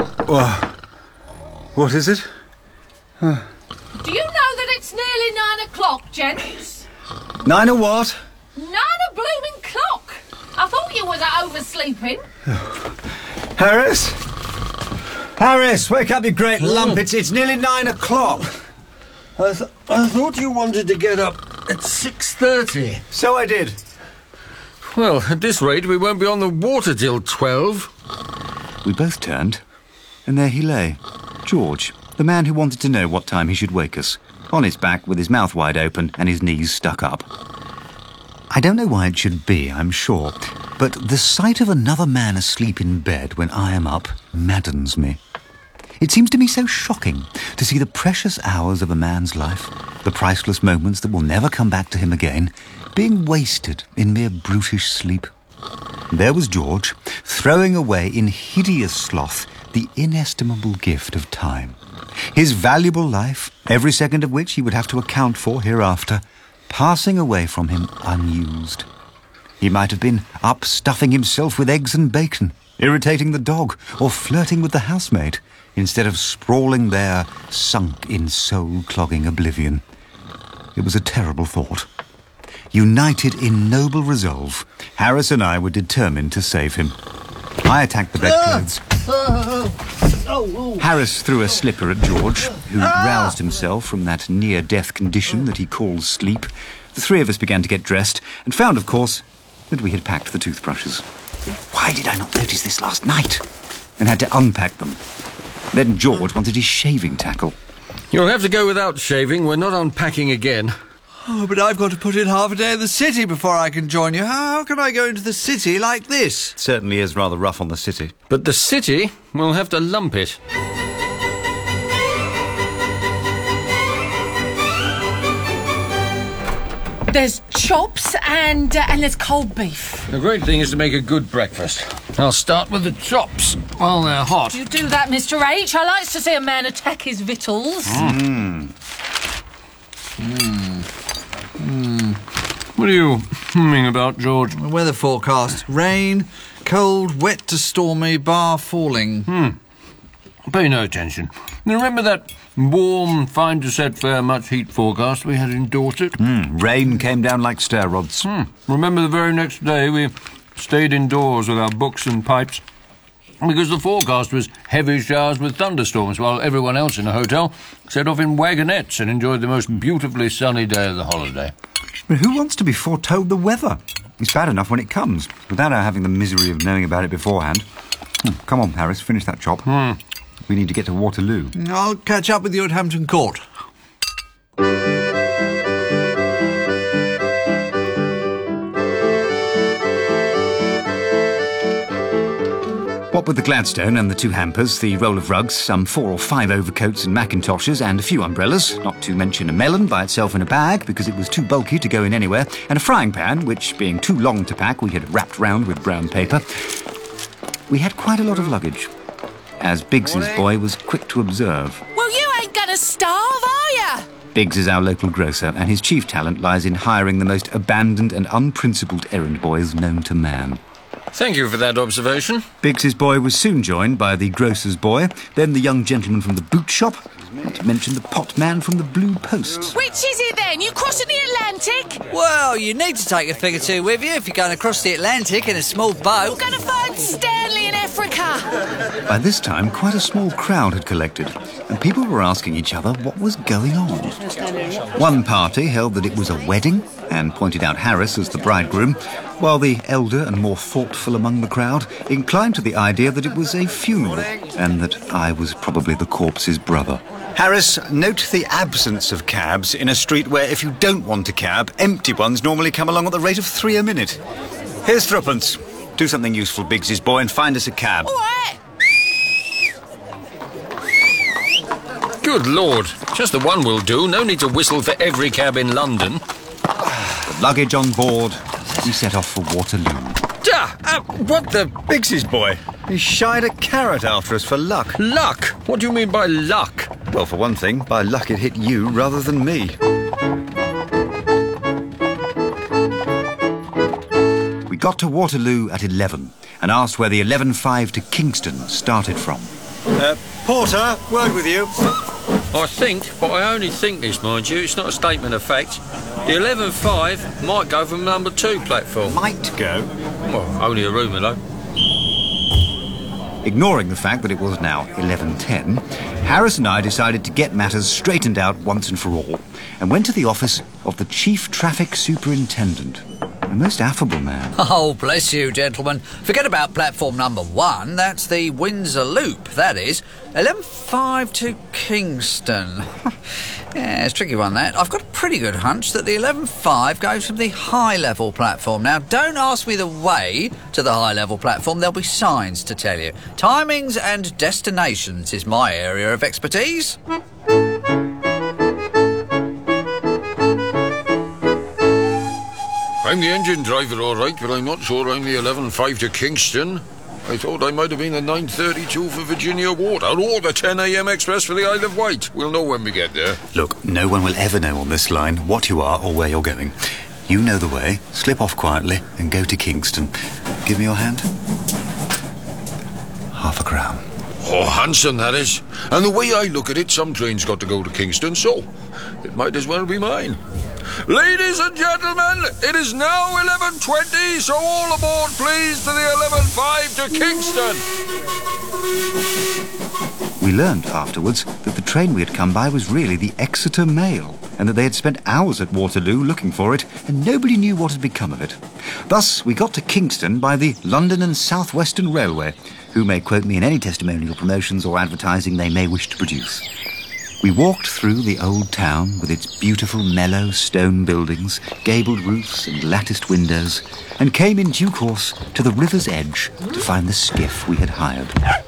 Speaker 8: What is it?
Speaker 6: Do you know that it's nearly 9 o'clock, gents?
Speaker 8: 9 or what?
Speaker 6: 9 blooming clock. I thought you was oversleeping.
Speaker 8: Harris? Harris, wake up, you great lump. It's nearly 9 o'clock.
Speaker 5: I thought you wanted to get up at 6:30.
Speaker 8: So I did.
Speaker 5: Well, at this rate, we won't be on the water till 12.
Speaker 3: We both turned, and there he lay, George, the man who wanted to know what time he should wake us, on his back with his mouth wide open and his knees stuck up. I don't know why it should be, I'm sure, but the sight of another man asleep in bed when I am up maddens me. It seems to me so shocking to see the precious hours of a man's life, the priceless moments that will never come back to him again, being wasted in mere brutish sleep. There was George, throwing away in hideous sloth the inestimable gift of time. His valuable life, every second of which he would have to account for hereafter, passing away from him unused. He might have been up stuffing himself with eggs and bacon, irritating the dog, or flirting with the housemaid, instead of sprawling there, sunk in soul-clogging oblivion. It was a terrible thought. United in noble resolve, Harris and I were determined to save him. I attacked the bedclothes. Harris threw a slipper at George, who roused himself from that near-death condition that he calls sleep. The 3 of us began to get dressed, and found, of course, that we had packed the toothbrushes. Why did I not notice this last night? And had to unpack them. Then George wanted his shaving tackle.
Speaker 5: You'll have to go without shaving. We're not unpacking again.
Speaker 11: Oh, but I've got to put in half a day in the city before I can join you. How can I go into the city like this?
Speaker 3: Certainly is rather rough on the city.
Speaker 5: But the city will have to lump it.
Speaker 6: There's chops and there's cold beef.
Speaker 5: The great thing is to make a good breakfast. I'll start with the chops while they're hot.
Speaker 6: You do that, Mr. H. I likes to see a man attack his victuals.
Speaker 5: What are you humming about, George?
Speaker 11: The weather forecast. Rain, cold, wet to stormy, bar falling.
Speaker 5: Pay no attention. Remember that warm, fine-to-set, fair, much heat forecast we had in Dorset?
Speaker 3: Rain came down like stair rods.
Speaker 5: Remember the very next day we stayed indoors with our books and pipes because the forecast was heavy showers with thunderstorms while everyone else in the hotel set off in wagonettes and enjoyed the most beautifully sunny day of the holiday.
Speaker 3: But who wants to be foretold the weather? It's bad enough when it comes, without our having the misery of knowing about it beforehand. Come on, Harris, finish that chop. We need to get to Waterloo.
Speaker 11: I'll catch up with you at Hampton Court.
Speaker 3: What with the Gladstone and the 2 hampers, the roll of rugs, some 4 or 5 overcoats and macintoshes, and a few umbrellas, not to mention a melon by itself in a bag because it was too bulky to go in anywhere, and a frying pan, which, being too long to pack, we had wrapped round with brown paper. We had quite a lot of luggage, as Biggs's boy was quick to observe.
Speaker 6: Well, you ain't gonna starve, are ya?
Speaker 3: Biggs is our local grocer, and his chief talent lies in hiring the most abandoned and unprincipled errand boys known to man.
Speaker 7: Thank you for that observation.
Speaker 3: Biggs's boy was soon joined by the grocer's boy, then the young gentleman from the boot shop, not to mention the pot man from the Blue Posts.
Speaker 6: Which is it then? You crossing the Atlantic?
Speaker 11: Well, you need to take a thing or two with you if you're going across the Atlantic in a small boat.
Speaker 6: We're going to find Stanley in Africa.
Speaker 3: By this time, quite a small crowd had collected, and people were asking each other what was going on. One party held that it was a wedding and pointed out Harris as the bridegroom, while the elder and more thoughtful among the crowd inclined to the idea that it was a funeral and that I was probably the corpse's brother.
Speaker 8: Harris, note the absence of cabs in a street where if you don't want a cab, empty ones normally come along at the rate of 3 a minute. Here's 3pence. Do something useful, Biggs's boy, and find us a cab.
Speaker 6: All right.
Speaker 7: Good Lord. Just the one will do. No need to whistle for every cab in London.
Speaker 3: The luggage on board, we set off for Waterloo.
Speaker 8: What the... Biggs's boy. He shied a carrot after us for luck.
Speaker 7: Luck? What do you mean by luck?
Speaker 8: Well, for one thing, by luck it hit you rather than me.
Speaker 3: We got to Waterloo at 11 and asked where the 11.5 to Kingston started from.
Speaker 8: Porter, word with you.
Speaker 7: I think, but I only think this, mind you. It's not a statement of fact. The 11.5 might go from number 2 platform.
Speaker 8: Might go?
Speaker 7: Well, only a rumour, though.
Speaker 3: Ignoring the fact that it was now 11:10, Harris and I decided to get matters straightened out once and for all, and went to the office of the Chief Traffic Superintendent. A most affable man.
Speaker 11: Oh, bless you, gentlemen. Forget about platform number 1. That's the Windsor Loop, that is. 11.5 to Kingston. Yeah, it's a tricky one, that. I've got a pretty good hunch that the 11.5 goes from the high-level platform. Now, don't ask me the way to the high-level platform. There'll be signs to tell you. Timings and destinations is my area of expertise.
Speaker 10: I'm the engine driver, all right, but I'm not sure I'm the 11.5 to Kingston. I thought I might have been the 9.32 for Virginia Water or the 10 a.m. express for the Isle of Wight. We'll know when we get there.
Speaker 8: Look, no one will ever know on this line what you are or where you're going. You know the way. Slip off quietly and go to Kingston. Give me your hand. £0.50.
Speaker 10: Oh, handsome, that is. And the way I look at it, some trains got to go to Kingston, so it might as well be mine. Ladies and gentlemen, it is now 11:20, so all aboard, please, to the 11.5 to Kingston.
Speaker 3: We learned afterwards that the train we had come by was really the Exeter Mail, and that they had spent hours at Waterloo looking for it, and nobody knew what had become of it. Thus, we got to Kingston by the London and South Western Railway, who may quote me in any testimonial promotions or advertising they may wish to produce. We walked through the old town with its beautiful mellow stone buildings, gabled roofs and latticed windows, and came in due course to the river's edge to find the skiff we had hired.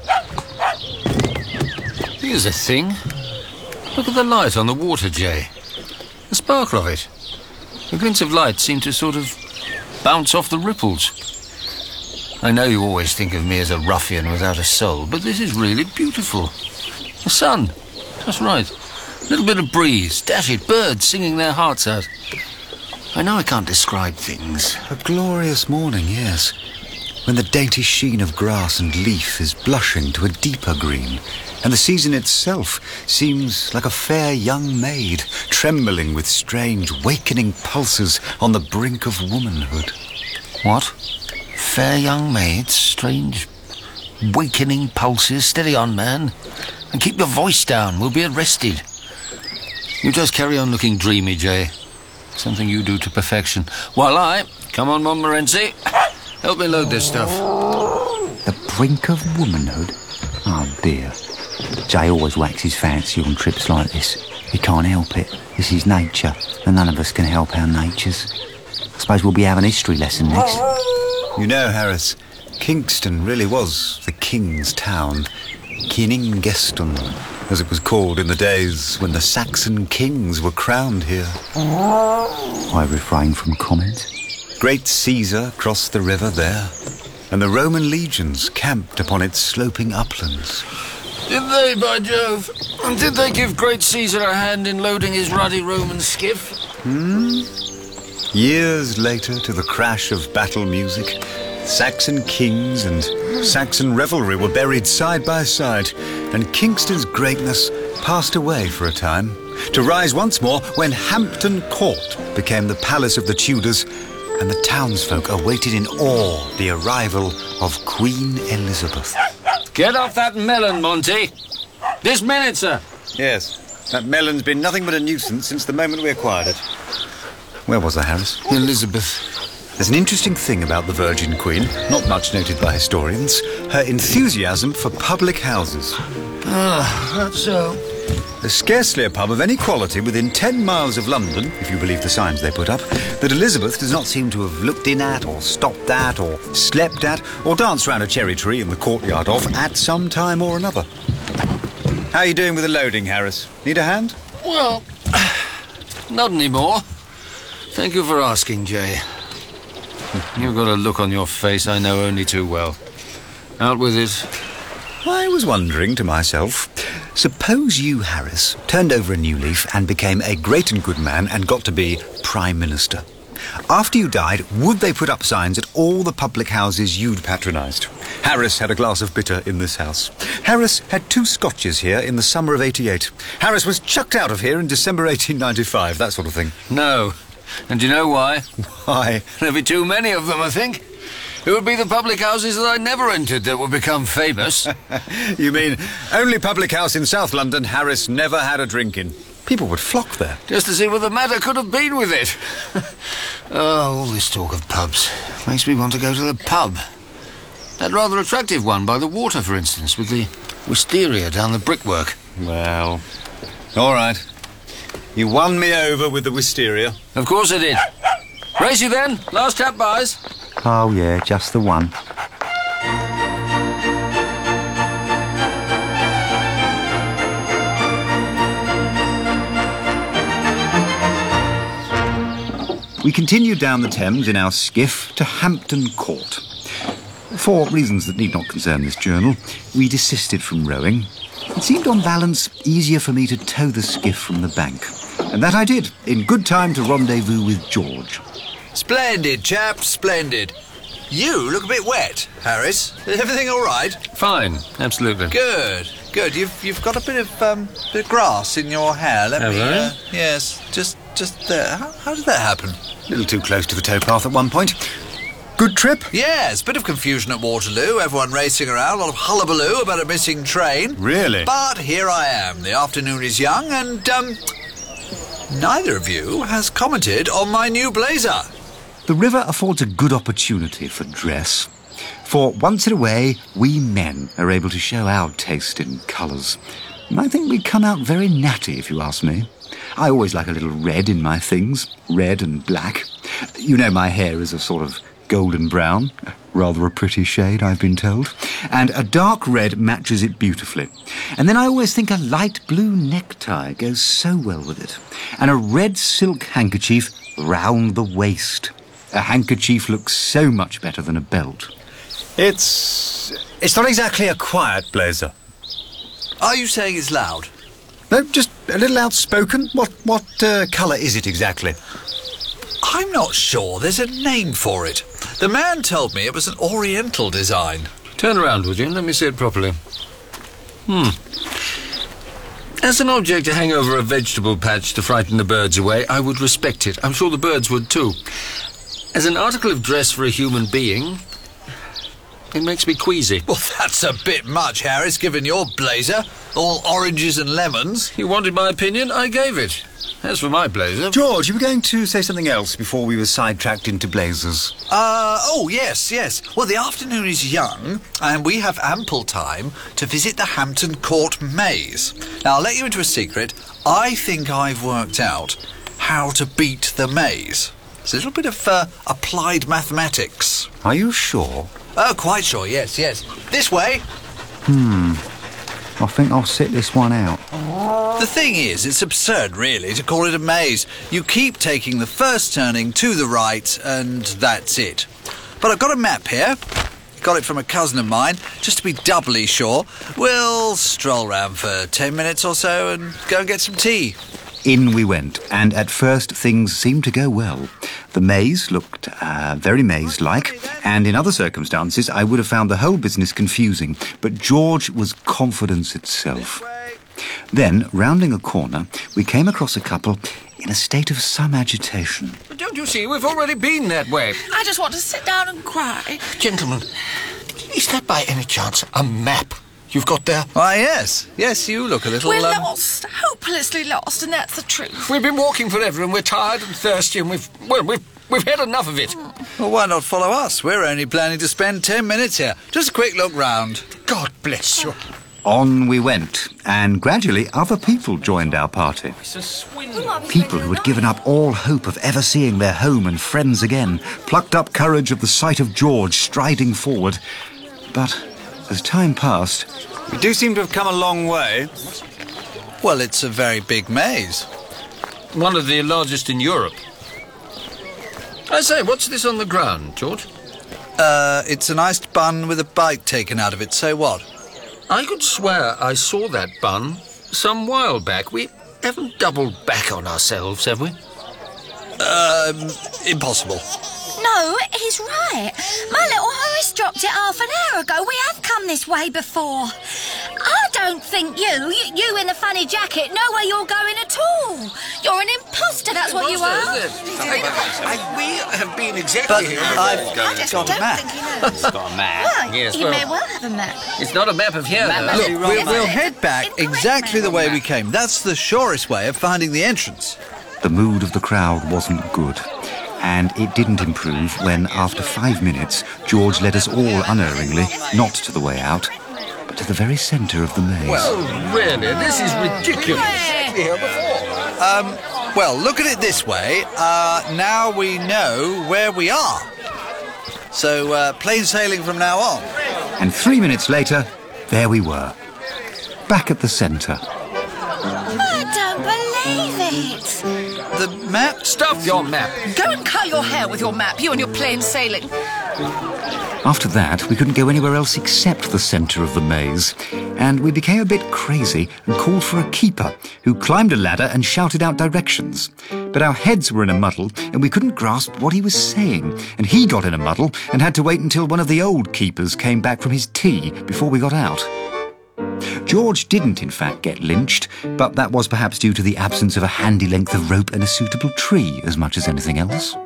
Speaker 7: Here's a thing. Look at the light on the water, Jay. The sparkle of it. The glints of light seem to sort of bounce off the ripples. I know you always think of me as a ruffian without a soul, but this is really beautiful. The sun. That's right. A little bit of breeze. Dash it, birds singing their hearts out. I know I can't describe things.
Speaker 8: A glorious morning, yes. When the dainty sheen of grass and leaf is blushing to a deeper green, and the season itself seems like a fair young maid, trembling with strange, wakening pulses on the brink of womanhood.
Speaker 7: What? Fair young maid, strange, wakening pulses. Steady on, man. And keep your voice down. We'll be arrested. You just carry on looking dreamy, Jay. Something you do to perfection. While come on, Montmorency. Help me load this stuff.
Speaker 3: The brink of womanhood? Oh, dear. Jay always waxes fancy on trips like this. He can't help it. This is nature, and none of us can help our natures. I suppose we'll be having a history lesson next.
Speaker 8: You know, Harris, Kingston really was the king's town. Kiningeston, as it was called in the days when the Saxon kings were crowned here. I refrain from comment. Great Caesar crossed the river there, and the Roman legions camped upon its sloping uplands.
Speaker 5: Did they, by Jove? And did they give great Caesar a hand in loading his ruddy Roman skiff?
Speaker 8: Years later, to the crash of battle music, Saxon kings and Saxon revelry were buried side by side, and Kingston's greatness passed away for a time, to rise once more when Hampton Court became the palace of the Tudors, and the townsfolk awaited in awe the arrival of Queen Elizabeth.
Speaker 7: Get off that melon, Monty. This minute, sir.
Speaker 8: Yes, that melon's been nothing but a nuisance since the moment we acquired it. Where was I, Harris?
Speaker 7: Elizabeth.
Speaker 8: There's an interesting thing about the Virgin Queen, not much noted by historians, her enthusiasm for public houses.
Speaker 5: That's so.
Speaker 8: There's scarcely a pub of any quality within 10 miles of London, if you believe the signs they put up, that Elizabeth does not seem to have looked in at, or stopped at, or slept at, or danced round a cherry tree in the courtyard of at some time or another. How are you doing with the loading, Harris? Need a hand?
Speaker 5: Well, not anymore. Thank you for asking, Jay.
Speaker 7: You've got a look on your face I know only too well. Out with it.
Speaker 8: I was wondering to myself, suppose you, Harris, turned over a new leaf and became a great and good man and got to be Prime Minister. After you died, would they put up signs at all the public houses you'd patronised? Harris had a glass of bitter in this house. Harris had 2 scotches here in the summer of '88. Harris was chucked out of here in December 1895, that sort of thing.
Speaker 5: No. And do you know why?
Speaker 8: Why?
Speaker 5: There'd be too many of them, I think. It would be the public houses that I never entered that would become famous.
Speaker 8: You mean, only public house in South London Harris never had a drink in. People would flock there.
Speaker 5: Just to see what the matter could have been with it. Oh, all this talk of pubs makes me want to go to the pub. That rather attractive one by the water, for instance, with the wisteria down the brickwork.
Speaker 8: Well, all right. You won me over with the wisteria.
Speaker 5: Of course I did. Race you then. Last chap buys.
Speaker 8: Oh, yeah, just the one. We continued down the Thames in our skiff to Hampton Court. For reasons that need not concern this journal, we desisted from rowing. It seemed on balance easier for me to tow the skiff from the bank. And that I did, in good time to rendezvous with George.
Speaker 11: Splendid, chap, splendid. You look a bit wet, Harris. Is everything all right?
Speaker 7: Fine, absolutely.
Speaker 11: Good, good. You've got a bit of grass in your hair. Let me. Yes, just there. How did that happen?
Speaker 8: A little too close to the towpath at one point. Good trip?
Speaker 11: Yes, bit of confusion at Waterloo. Everyone racing around, a lot of hullabaloo about a missing train.
Speaker 8: Really?
Speaker 11: But here I am. The afternoon is young, and neither of you has commented on my new blazer.
Speaker 8: The river affords a good opportunity for dress. For once in a way, we men are able to show our taste in colours. And I think we come out very natty, if you ask me. I always like a little red in my things, red and black. You know my hair is a sort of golden brown, rather a pretty shade, I've been told. And a dark red matches it beautifully. And then I always think a light blue necktie goes so well with it. And a red silk handkerchief round the waist. A handkerchief looks so much better than a belt. It's not exactly a quiet blazer.
Speaker 11: Are you saying it's loud?
Speaker 8: No, just a little outspoken. What colour is it exactly?
Speaker 11: I'm not sure. There's a name for it. The man told me it was an oriental design.
Speaker 7: Turn around, would you? Let me see it properly. As an object to hang over a vegetable patch to frighten the birds away, I would respect it. I'm sure the birds would too. As an article of dress for a human being, it makes me queasy.
Speaker 11: Well, that's a bit much, Harris, given your blazer. All oranges and lemons.
Speaker 7: You wanted my opinion? I gave it. As for my blazer...
Speaker 8: George, you were going to say something else before we were sidetracked into blazers.
Speaker 11: Yes. Well, the afternoon is young, and we have ample time to visit the Hampton Court maze. Now, I'll let you into a secret. I think I've worked out how to beat the maze. It's a little bit of applied mathematics.
Speaker 8: Are you sure?
Speaker 11: Oh, quite sure, yes. This way.
Speaker 3: I think I'll sit this one out.
Speaker 11: The thing is, it's absurd, really, to call it a maze. You keep taking the first turning to the right, and that's it. But I've got a map here. Got it from a cousin of mine, just to be doubly sure. We'll stroll round for 10 minutes or so and go and get some tea.
Speaker 3: In we went, and at first things seemed to go well. The maze looked very maze-like, and in other circumstances I would have found the whole business confusing, but George was confidence itself. Then, rounding a corner, we came across a couple in a state of some agitation.
Speaker 7: But don't you see, we've already been that way.
Speaker 6: I just want to sit down and cry.
Speaker 10: Gentlemen, is that by any chance a map you've got there?
Speaker 11: Why, yes. Yes, you look a little...
Speaker 6: We're lost, hopelessly lost, and that's the truth.
Speaker 7: We've been walking forever and we're tired and thirsty and we've had enough of it.
Speaker 11: Well, why not follow us? We're only planning to spend 10 minutes here. Just a quick look round.
Speaker 10: God bless you.
Speaker 3: On we went, and gradually other people joined our party. People who had given up all hope of ever seeing their home and friends again, plucked up courage at the sight of George striding forward. But as time passed...
Speaker 8: We do seem to have come a long way.
Speaker 11: Well, it's a very big maze.
Speaker 7: One of the largest in Europe. I say, what's this on the ground, George?
Speaker 11: It's an iced bun with a bite taken out of it. So what?
Speaker 7: I could swear I saw that bun some while back. We haven't doubled back on ourselves, have we?
Speaker 11: Impossible.
Speaker 14: No, he's right. My little Horace dropped it half an hour ago. We have come this way before. I don't think you in the funny jacket, know where you're going at all. You're an imposter, that's what you are.
Speaker 7: We have been exactly here.
Speaker 11: I've got a map.
Speaker 14: He's got a map. Well,
Speaker 7: Yes,
Speaker 14: he
Speaker 7: well,
Speaker 14: may well have a map.
Speaker 7: It's not a map of here, though.
Speaker 11: Look, we'll head back exactly the way we came. That's the surest way of finding the entrance.
Speaker 3: The mood of the crowd wasn't good, and it didn't improve when, after 5 minutes, George led us all unerringly, not to the way out, but to the very centre of the maze.
Speaker 7: Well, really, this is ridiculous. Here before.
Speaker 11: Well, look at it this way. Now we know where we are. So, plain sailing from now on.
Speaker 3: And 3 minutes later, there we were, back at the centre.
Speaker 14: I don't believe it.
Speaker 11: The map?
Speaker 7: Stuff your map.
Speaker 6: Go and cut your hair with your map, you and your plain sailing.
Speaker 3: After that, we couldn't go anywhere else except the centre of the maze, and we became a bit crazy and called for a keeper, who climbed a ladder and shouted out directions. But our heads were in a muddle, and we couldn't grasp what he was saying, and he got in a muddle and had to wait until one of the old keepers came back from his tea before we got out. George didn't, in fact, get lynched, but that was perhaps due to the absence of a handy length of rope and a suitable tree as much as anything else.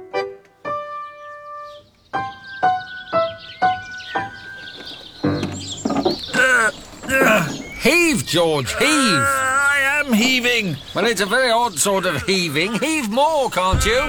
Speaker 7: Heave, George, heave.
Speaker 11: I am heaving.
Speaker 7: Well, it's a very odd sort of heaving. Heave more, can't you?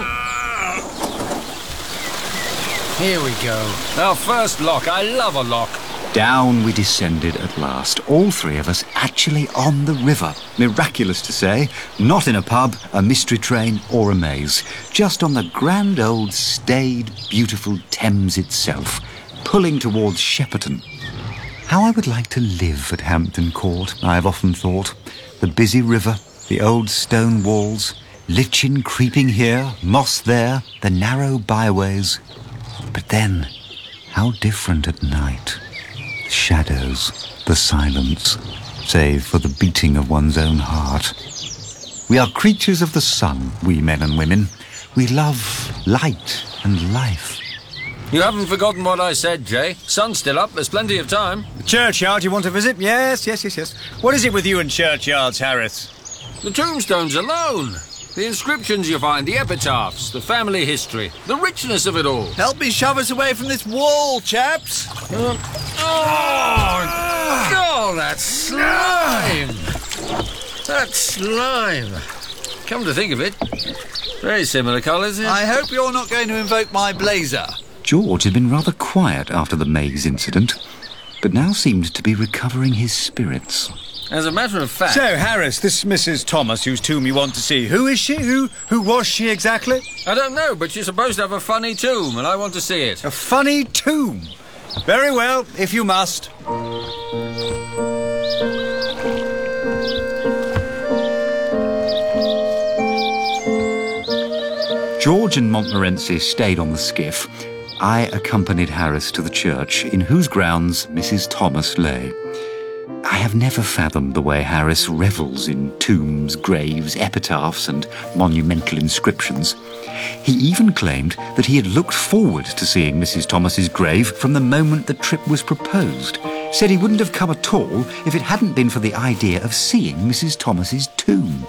Speaker 7: Here we go. Our first lock. I love a lock.
Speaker 3: Down we descended at last, all three of us actually on the river. Miraculous to say, not in a pub, a mystery train or a maze, just on the grand old staid, beautiful Thames itself, pulling towards Shepperton. How I would like to live at Hampton Court, I have often thought. The busy river, the old stone walls, lichen creeping here, moss there, the narrow byways. But then, how different at night. The shadows, the silence, save for the beating of one's own heart. We are creatures of the sun, we men and women. We love light and life.
Speaker 7: You haven't forgotten what I said, Jay. Sun's still up. There's plenty of time.
Speaker 15: The churchyard you want to visit? Yes. What is it with you and churchyards, Harris?
Speaker 7: The tombstones alone. The inscriptions you find, the epitaphs, the family history, the richness of it all.
Speaker 11: Help me shove us away from this wall, chaps.
Speaker 7: Oh, that slime. That slime. Come to think of it, very similar colours.
Speaker 11: I hope you're not going to invoke my blazer.
Speaker 3: George had been rather quiet after the maze incident, but now seemed to be recovering his spirits.
Speaker 7: As a matter of fact...
Speaker 15: So, Harris, this Mrs. Thomas whose tomb you want to see, who is she? Who was she exactly?
Speaker 7: I don't know, but she's supposed to have a funny tomb, and I want to see it.
Speaker 15: A funny tomb? Very well, if you must.
Speaker 3: George and Montmorency stayed on the skiff. I accompanied Harris to the church, in whose grounds Mrs. Thomas lay. I have never fathomed the way Harris revels in tombs, graves, epitaphs, and monumental inscriptions. He even claimed that he had looked forward to seeing Mrs. Thomas's grave from the moment the trip was proposed. Said he wouldn't have come at all if it hadn't been for the idea of seeing Mrs. Thomas's tomb.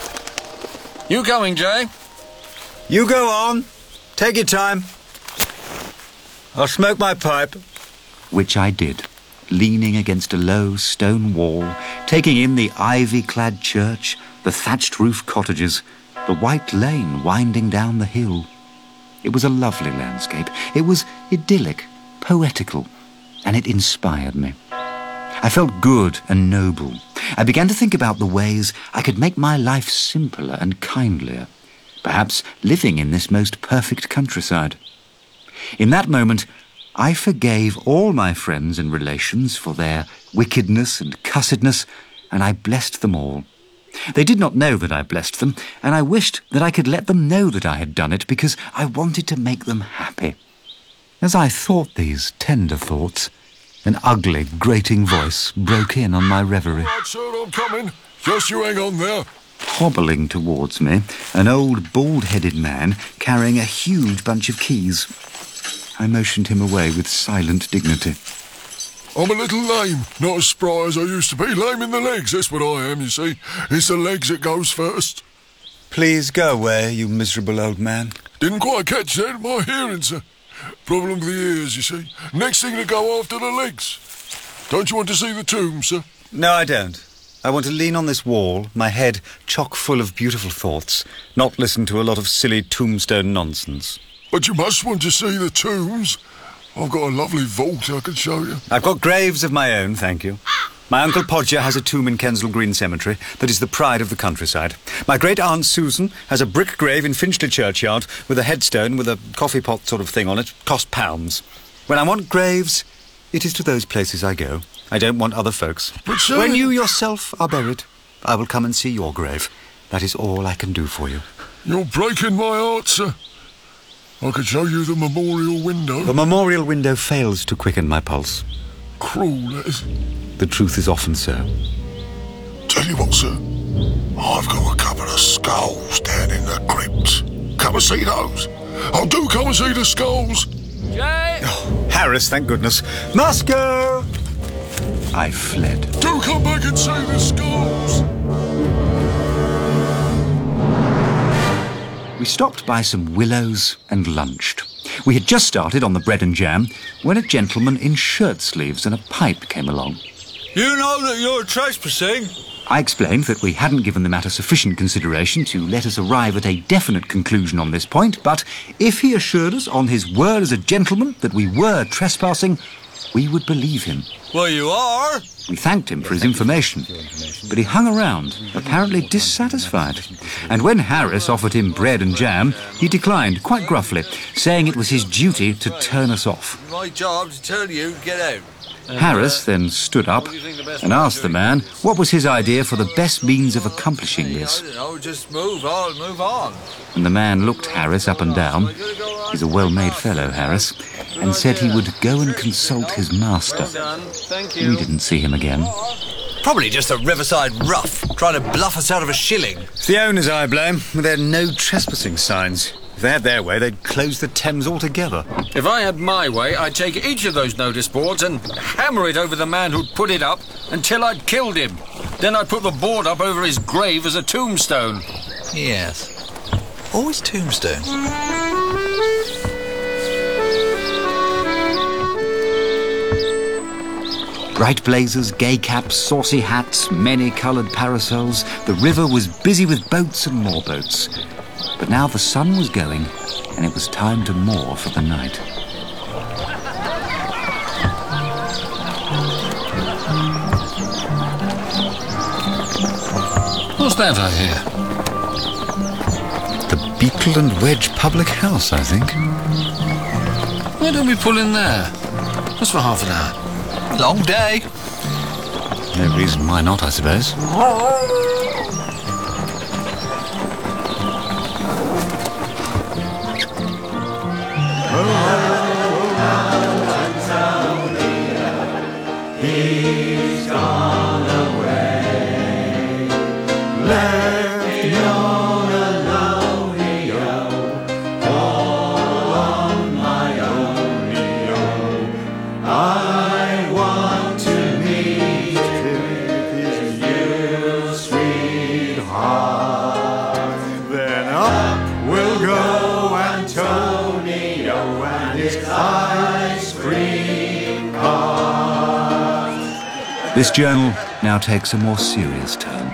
Speaker 7: You coming, Jay?
Speaker 15: You go on. Take your time. I'll smoke my pipe.
Speaker 3: Which I did, leaning against a low stone wall, taking in the ivy-clad church, the thatched-roof cottages, the white lane winding down the hill. It was a lovely landscape. It was idyllic, poetical, and it inspired me. I felt good and noble. I began to think about the ways I could make my life simpler and kindlier, perhaps living in this most perfect countryside. In that moment, I forgave all my friends and relations for their wickedness and cussedness, and I blessed them all. They did not know that I blessed them, and I wished that I could let them know that I had done it because I wanted to make them happy. As I thought these tender thoughts, an ugly, grating voice broke in on my reverie.
Speaker 10: Right, sir, I'm coming. Just you hang on there.
Speaker 3: Hobbling towards me, an old bald-headed man carrying a huge bunch of keys. I motioned him away with silent dignity.
Speaker 10: I'm a little lame, not as spry as I used to be. Lame in the legs, that's what I am, you see. It's the legs that goes first.
Speaker 15: Please go away, you miserable old man.
Speaker 10: Didn't quite catch that, my hearing, sir. Problem with the ears, you see. Next thing to go after the legs. Don't you want to see the tomb, sir?
Speaker 15: No, I don't. I want to lean on this wall, my head chock full of beautiful thoughts, not listen to a lot of silly tombstone nonsense.
Speaker 10: But you must want to see the tombs. I've got a lovely vault I can show you.
Speaker 15: I've got graves of my own, thank you. My Uncle Podger has a tomb in Kensal Green Cemetery that is the pride of the countryside. My great-aunt Susan has a brick grave in Finchley Churchyard with a headstone with a coffee pot sort of thing on it. Cost £1. When I want graves, it is to those places I go. I don't want other folks.
Speaker 10: But sir...
Speaker 15: When you yourself are buried, I will come and see your grave. That is all I can do for you.
Speaker 10: You're breaking my heart, sir. I could show you the memorial window.
Speaker 15: The memorial window fails to quicken my pulse.
Speaker 10: Cruel, that is.
Speaker 15: The truth is often so.
Speaker 10: Tell you what, sir. I've got a couple of skulls down in the crypt. Come and see those. Oh, do come and see the skulls.
Speaker 7: Jay!
Speaker 15: Oh, Harris, thank goodness. Must go! I fled.
Speaker 10: Do come back and see the skulls.
Speaker 3: We stopped by some willows and lunched. We had just started on the bread and jam when a gentleman in shirt sleeves and a pipe came along.
Speaker 11: You know that you're trespassing.
Speaker 3: I explained that we hadn't given the matter sufficient consideration to let us arrive at a definite conclusion on this point, but if he assured us on his word as a gentleman that we were trespassing, we would believe him.
Speaker 11: Well, you are.
Speaker 3: We thanked him for his information, but he hung around, apparently dissatisfied. And when Harris offered him bread and jam, he declined quite gruffly, saying it was his duty to turn us off.
Speaker 11: My job to tell you, get out.
Speaker 3: Harris then stood up and asked the man what was his idea for the best means of accomplishing this.
Speaker 11: I don't know, just move on.
Speaker 3: And the man looked Harris up and down. He's a well-made fellow, Harris, and said he would go and consult his master. We didn't see him again.
Speaker 11: Probably just a riverside rough, trying to bluff us out of a shilling.
Speaker 15: It's the owners I blame, with their no trespassing signs. If they had their way, they'd close the Thames altogether.
Speaker 7: If I had my way, I'd take each of those notice boards and hammer it over the man who'd put it up until I'd killed him. Then I'd put the board up over his grave as a tombstone.
Speaker 11: Yes. Always tombstone.
Speaker 3: Bright blazers, gay caps, saucy hats, many-coloured parasols. The river was busy with boats and more boats. But now the sun was going, and it was time to moor for the night.
Speaker 5: What's that I hear?
Speaker 15: The Beetle and Wedge Public House, I think.
Speaker 5: Why don't we pull in there?
Speaker 10: Just for half an hour.
Speaker 11: Long day.
Speaker 3: No reason why not, I suppose.
Speaker 9: He's gone away, left me all alone, all on my own, I want to meet with you, sweetheart. Then up will go Antonio and his ice cream car.
Speaker 3: This journal now takes a more serious turn.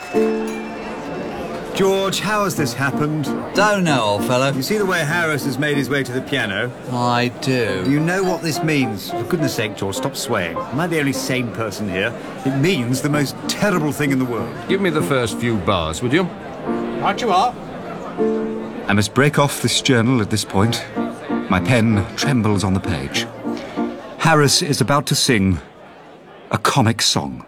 Speaker 15: George, how has this happened?
Speaker 11: Don't know, old fellow.
Speaker 15: You see the way Harris has made his way to the piano?
Speaker 11: I do.
Speaker 15: You know what this means. For goodness sake, George, stop swaying. Am I the only sane person here? It means the most terrible thing in the world.
Speaker 7: Give me the first few bars, would you?
Speaker 11: Right you are.
Speaker 3: I must break off this journal at this point. My pen trembles on the page. Harris is about to sing a comic song.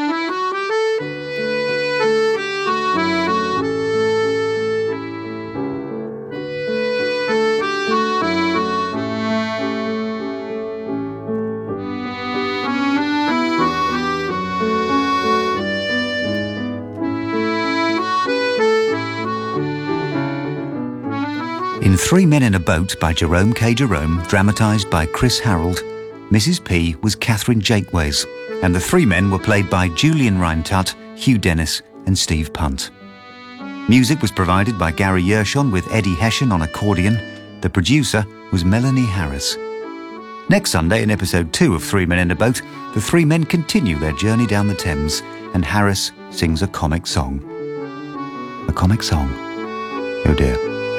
Speaker 3: In 3 Men in a Boat by Jerome K. Jerome, dramatised by Chris Harold, Mrs. P was Catherine Jakeways, and the 3 men were played by Julian Rhind-Tutt, Hugh Dennis and Steve Punt. Music was provided by Gary Yershon with Eddie Hession on accordion. The producer was Melanie Harris. Next Sunday, in episode 2 of 3 Men in a Boat, the 3 men continue their journey down the Thames, and Harris sings a comic song. A comic song. Oh dear.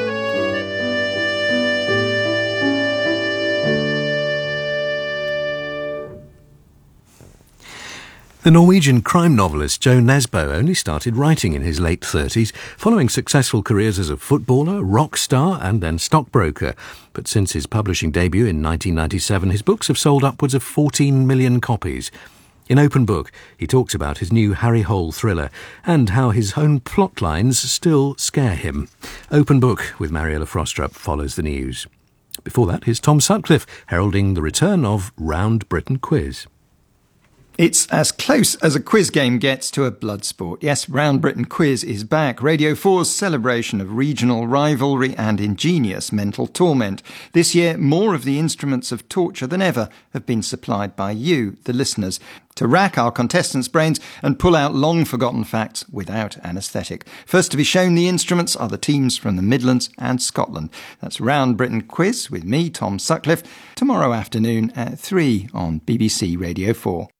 Speaker 1: The Norwegian crime novelist Jo Nesbø only started writing in his late 30s, following successful careers as a footballer, rock star and then stockbroker. But since his publishing debut in 1997, his books have sold upwards of 14 million copies. In Open Book, he talks about his new Harry Hole thriller and how his own plot lines still scare him. Open Book with Mariella Frostrup follows the news. Before that, here's Tom Sutcliffe heralding the return of Round Britain Quiz.
Speaker 16: It's as close as a quiz game gets to a blood sport. Yes, Round Britain Quiz is back. Radio 4's celebration of regional rivalry and ingenious mental torment. This year, more of the instruments of torture than ever have been supplied by you, the listeners, to rack our contestants' brains and pull out long-forgotten facts without anaesthetic. First to be shown the instruments are the teams from the Midlands and Scotland. That's Round Britain Quiz with me, Tom Sutcliffe, tomorrow afternoon at 3 on BBC Radio 4.